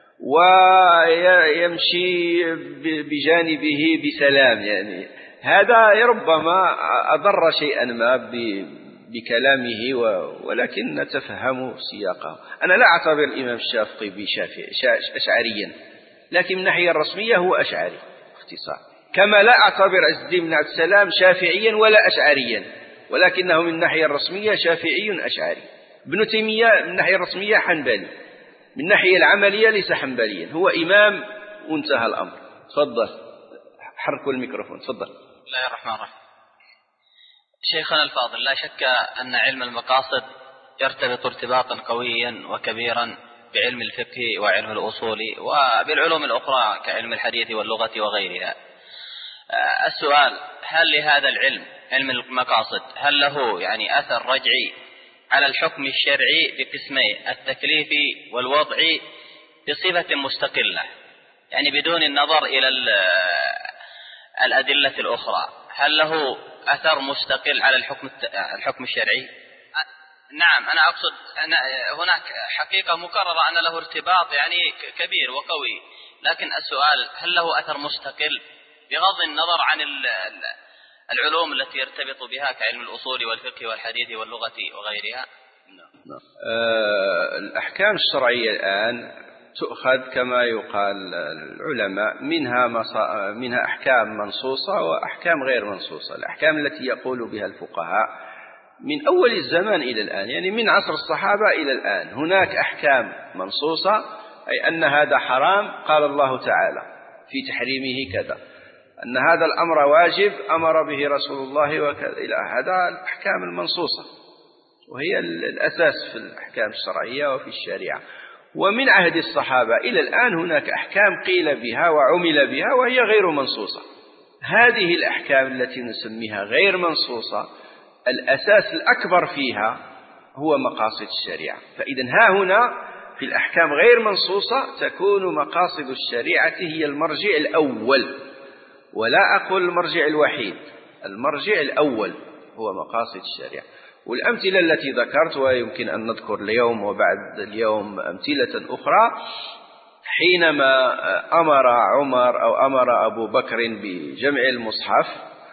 ويمشي بجانبه بسلام، يعني هذا ربما أضر شيئا ما بكلامه، ولكن نتفهم سياقه. أنا لا أعتبر الإمام الشافعي أشعريا، لكن من الناحية الرسمية هو أشعري اختصار، كما لا أعتبر عز الدين بن عبد السلام شافعيا ولا أشعريا، ولكنه من الناحية الرسمية شافعي أشعري. ابن تيمية من الناحية الرسمية حنبلي، من الناحية العملية ليس حنبليا، هو إمام وانتهى الأمر. تفضل، حركوا الميكروفون. تفضل. بسم الله الرحمن الرحيم. شيخنا الفاضل، لا شك أن علم المقاصد يرتبط ارتباطا قويا وكبيرا بعلم الفقه وعلم الأصول وبالعلوم الأخرى كعلم الحديث واللغة وغيرها. السؤال: هل لهذا العلم، علم المقاصد، هل له يعني أثر رجعي على الحكم الشرعي بقسمين، التكليفي والوضعي، بصفة مستقلة، يعني بدون النظر إلى الأدلة الأخرى؟ هل له أثر مستقل على الحكم الشرعي؟ نعم، أنا أقصد أن هناك حقيقة مكررة أن له ارتباط يعني كبير وقوي، لكن السؤال: هل له أثر مستقل بغض النظر عن العلوم التي يرتبط بها كعلم الأصول والفقه والحديث واللغة وغيرها؟ الأحكام الشرعية الآن تؤخذ كما يقال العلماء منها أحكام منصوصة وأحكام غير منصوصة. الأحكام التي يقول بها الفقهاء من أول الزمان إلى الآن، يعني من عصر الصحابة إلى الآن هناك أحكام منصوصة، أي أن هذا حرام قال الله تعالى في تحريمه كذا، أن هذا الأمر واجب أمر به رسول الله وكذا، إلى هذا الأحكام المنصوصة، وهي الأساس في الأحكام الشرعية وفي الشريعة. ومن عهد الصحابة إلى الآن هناك أحكام قيل بها وعمل بها وهي غير منصوصة. هذه الأحكام التي نسميها غير منصوصة الأساس الأكبر فيها هو مقاصد الشريعة. فإذا ها هنا في الأحكام غير منصوصة تكون مقاصد الشريعة هي المرجع الأول، ولا أقول المرجع الوحيد، المرجع الأول هو مقاصد الشريعة. والأمثلة التي ذكرت، ويمكن أن نذكر اليوم وبعد اليوم أمثلة أخرى، حينما أمر عمر أو أمر أبو بكر بجمع المصحف،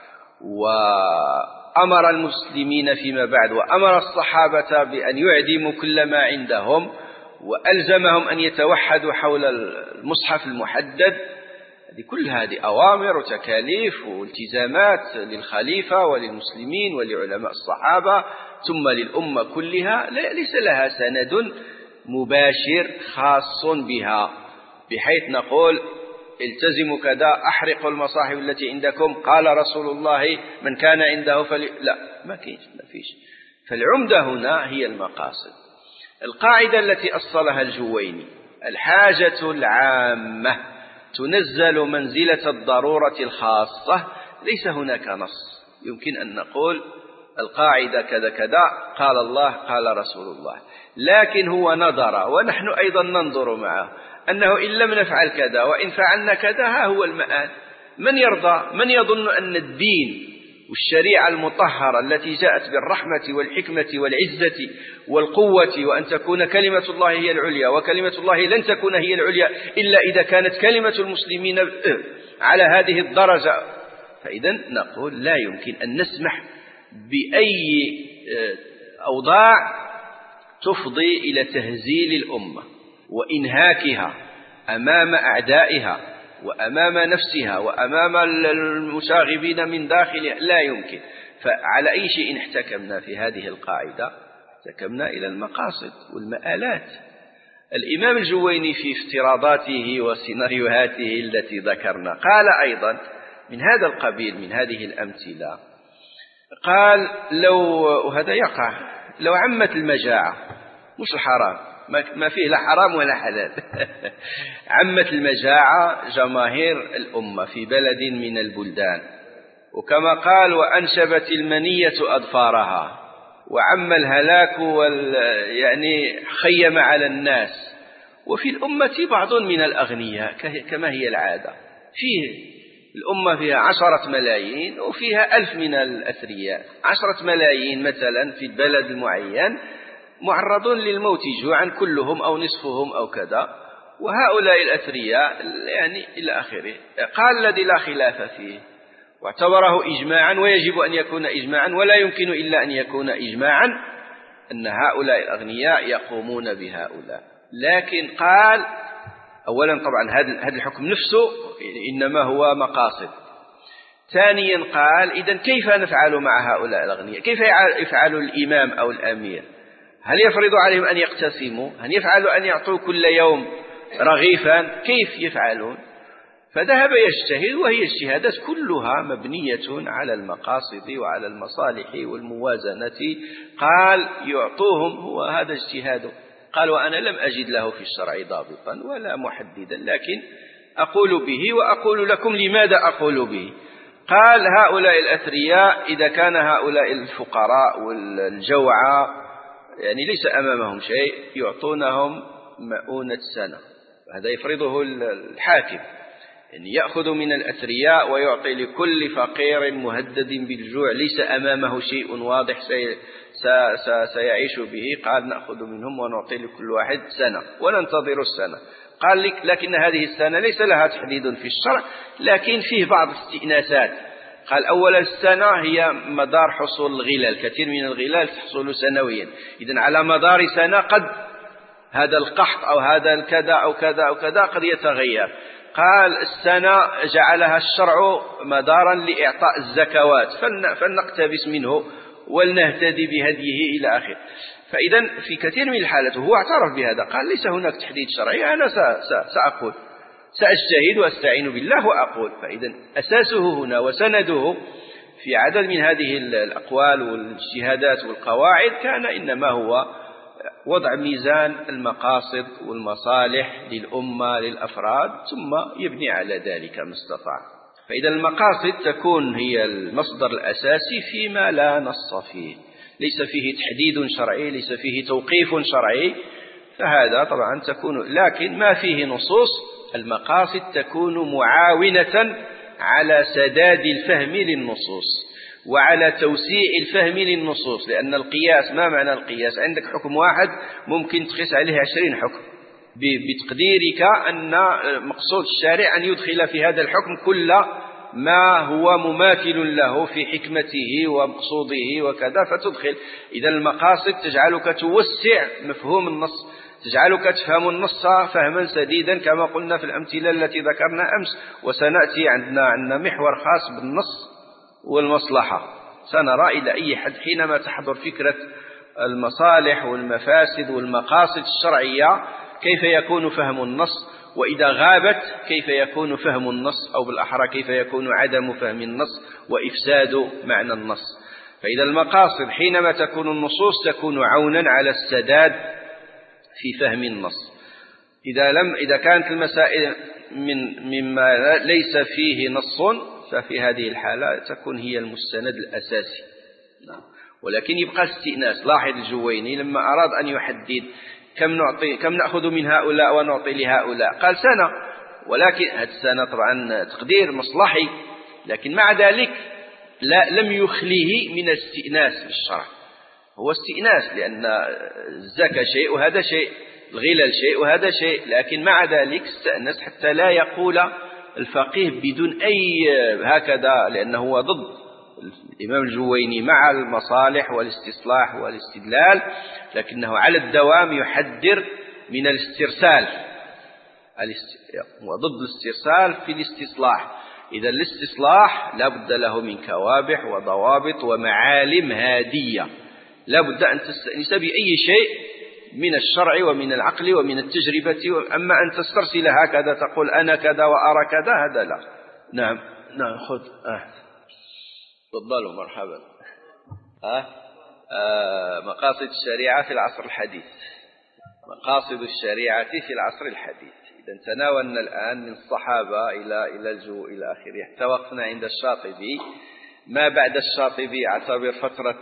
وأمر المسلمين فيما بعد، وأمر الصحابة بأن يعدموا كل ما عندهم، وألزمهم أن يتوحدوا حول المصحف المحدد. كل هذه أوامر وتكاليف والتزامات للخليفة وللمسلمين ولعلماء الصحابة ثم للأمة كلها، ليس لها سند مباشر خاص بها بحيث نقول التزموا كذا، أحرقوا المصاحف التي عندكم، قال رسول الله من كان عنده لا، ما فيش. فالعمدة هنا هي المقاصد. القاعدة التي أصلها الجويني: الحاجة العامة تنزل منزلة الضرورة الخاصة. ليس هناك نص يمكن أن نقول القاعدة كذا كذا قال الله قال رسول الله، لكن هو نظر ونحن أيضا ننظر معه أنه إن لم نفعل كذا وإن فعلنا كذا ها هو المآل. من يرضى؟ من يظن أن الدين والشريعة المطهرة التي جاءت بالرحمة والحكمة والعزة والقوة، وأن تكون كلمة الله هي العليا، وكلمة الله لن تكون هي العليا إلا إذا كانت كلمة المسلمين على هذه الدرجة، فإذا نقول لا يمكن أن نسمح بأي أوضاع تفضي إلى تهزيل الأمة وإنهاكها أمام أعدائها وأمام نفسها وأمام المشاغبين من داخلها، لا يمكن. فعلى أي شيء احتكمنا في هذه القاعدة؟ احتكمنا إلى المقاصد والمآلات. الإمام الجويني في افتراضاته وسيناريوهاته التي ذكرنا قال أيضا من هذا القبيل من هذه الأمثلة، قال وهذا يقع لو عمت المجاعة، مش الحرام، ما فيه لا حرام ولا حلال عمت المجاعة جماهير الأمة في بلد من البلدان، وكما قال وأنشبت المنية أظفارها، وعم الهلاك يعني خيم على الناس، وفي الأمة بعض من الأغنياء كما هي العادة، فيه الأمة فيها 10 ملايين وفيها 1000 من الأثرياء. 10 ملايين مثلا في البلد المعين معرضون للموت جوعا كلهم أو نصفهم أو كذا، وهؤلاء الأثرياء يعني إلى آخره. قال الذي لا خلاف فيه واعتبره إجماعا، ويجب أن يكون إجماعا ولا يمكن إلا أن يكون إجماعا، أن هؤلاء الأغنياء يقومون بهؤلاء. لكن قال أولا طبعا هذا الحكم نفسه إنما هو مقاصد. ثانيا قال إذن كيف نفعل مع هؤلاء الأغنياء؟ كيف يفعل الإمام أو الأمير؟ هل يفرض عليهم أن يقتسموا؟ هل يفعل أن يعطوا كل يوم رغيفا؟ كيف يفعلون؟ فذهب يجتهد، وهي اجتهادات كلها مبنية على المقاصد وعلى المصالح والموازنة. قال يعطوهم، هو هذا اجتهاده. قال وأنا لم أجد له في الشرع ضابطا ولا محددا، لكن أقول به وأقول لكم لماذا أقول به. قال هؤلاء الأثرياء إذا كان هؤلاء الفقراء والجوعى يعني ليس أمامهم شيء، يعطونهم مؤونة سنة، هذا يفرضه الحاكم، يعني يأخذ من الأثرياء ويعطي لكل فقير مهدد بالجوع ليس أمامه شيء واضح سيعيش به. قال نأخذ منهم ونعطي لكل واحد سنة وننتظر السنة. قال لك لكن هذه السنة ليس لها تحديد في الشرع، لكن فيه بعض استئناسات. قال أولا السنة هي مدار حصول الغلال، كثير من الغلال تحصل سنويا، إذن على مدار سنة قد هذا القحط أو هذا الكذا أو كذا أو كذا قد يتغير. قال السنة جعلها الشرع مدارا لإعطاء الزكوات فلنقتبس منه ولنهتدي بهديه إلى آخره. فإذا في كثير من الحالات وهو اعترف بهذا، قال ليس هناك تحديد شرعي، أنا سأقول سأجتهد وأستعين بالله وأقول. فإذا أساسه هنا وسنده في عدد من هذه الأقوال والاجتهادات والقواعد كان إنما هو وضع ميزان المقاصد والمصالح للأمة للأفراد، ثم يبني على ذلك ما استطاع. فإذا المقاصد تكون هي المصدر الأساسي فيما لا نص فيه، ليس فيه تحديد شرعي، ليس فيه توقيف شرعي، فهذا طبعا تكون. لكن ما فيه نصوص المقاصد تكون معاونة على سداد الفهم للنصوص وعلى توسيع الفهم للنصوص. لأن القياس، ما معنى القياس؟ عندك حكم واحد ممكن تقيس عليه 20 حكم، بتقديرك أن مقصود الشارع أن يدخل في هذا الحكم كل ما هو مماثل له في حكمته ومقصوده وكذا فتدخل. إذا المقاصد تجعلك توسع مفهوم النص، تجعلك تفهم النص فهما سديدا كما قلنا في الأمثلة التي ذكرنا أمس. وسنأتي عندنا محور خاص بالنص والمصلحة، سنرى إلى أي حد حينما تحضر فكرة المصالح والمفاسد والمقاصد الشرعية كيف يكون فهم النص، وإذا غابت كيف يكون فهم النص، أو بالأحرى كيف يكون عدم فهم النص وإفساد معنى النص. فإذا المقاصد حينما تكون النصوص تكون عونا على السداد في فهم النص. إذا كانت المسائل مما ليس فيه نص ففي هذه الحالة تكون هي المستند الأساسي. ولكن يبقى استئناس. لاحظ الجويني لما أراد أن يحدد كم نأخذ من هؤلاء ونعطي لهؤلاء قال سنة، ولكن هذه السنة طبعا تقدير مصلحي، لكن مع ذلك لم يخليه من الاستئناس بالشرع. هو استئناس لأن الزكاة شيء وهذا شيء، الغلال شيء وهذا شيء، لكن مع ذلك استأنس حتى لا يقول الفقيه بدون أي هكذا، لأنه هو ضد الإمام الجويني مع المصالح والاستصلاح والاستدلال، لكنه على الدوام يحذر من الاسترسال، وضد الاسترسال في الاستصلاح. إذا الاستصلاح لا بد له من كوابح وضوابط ومعالم هادية، لا بد أن تستأنس بأي شيء من الشرع ومن العقل ومن التجربة. أما أن تسترسل هكذا تقول أنا كذا وأرى كذا، هذا لا. نعم خذ تفضلوا مرحبا. مقاصد الشريعة في العصر الحديث. مقاصد الشريعة في العصر الحديث. إذا تناولنا الآن من الصحابة إلى آخره، توقفنا عند الشاطبي. ما بعد الشاطبي اعتبر فترة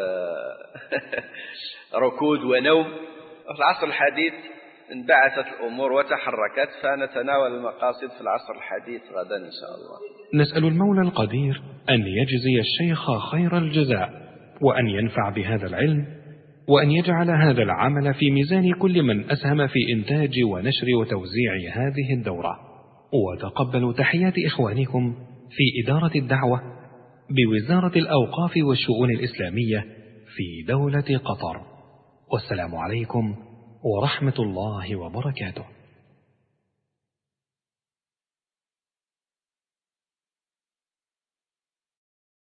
ركود ونوم. في العصر الحديث انبعثت الأمور وتحركت، فنتناول المقاصد في العصر الحديث غدا إن شاء الله. نسأل المولى القدير أن يجزي الشيخ خير الجزاء، وأن ينفع بهذا العلم، وأن يجعل هذا العمل في ميزان كل من أسهم في إنتاج ونشر وتوزيع هذه الدورة. وتقبلوا تحيات إخوانكم في إدارة الدعوة بوزارة الأوقاف والشؤون الإسلامية في دولة قطر. والسلام عليكم ورحمة الله وبركاته.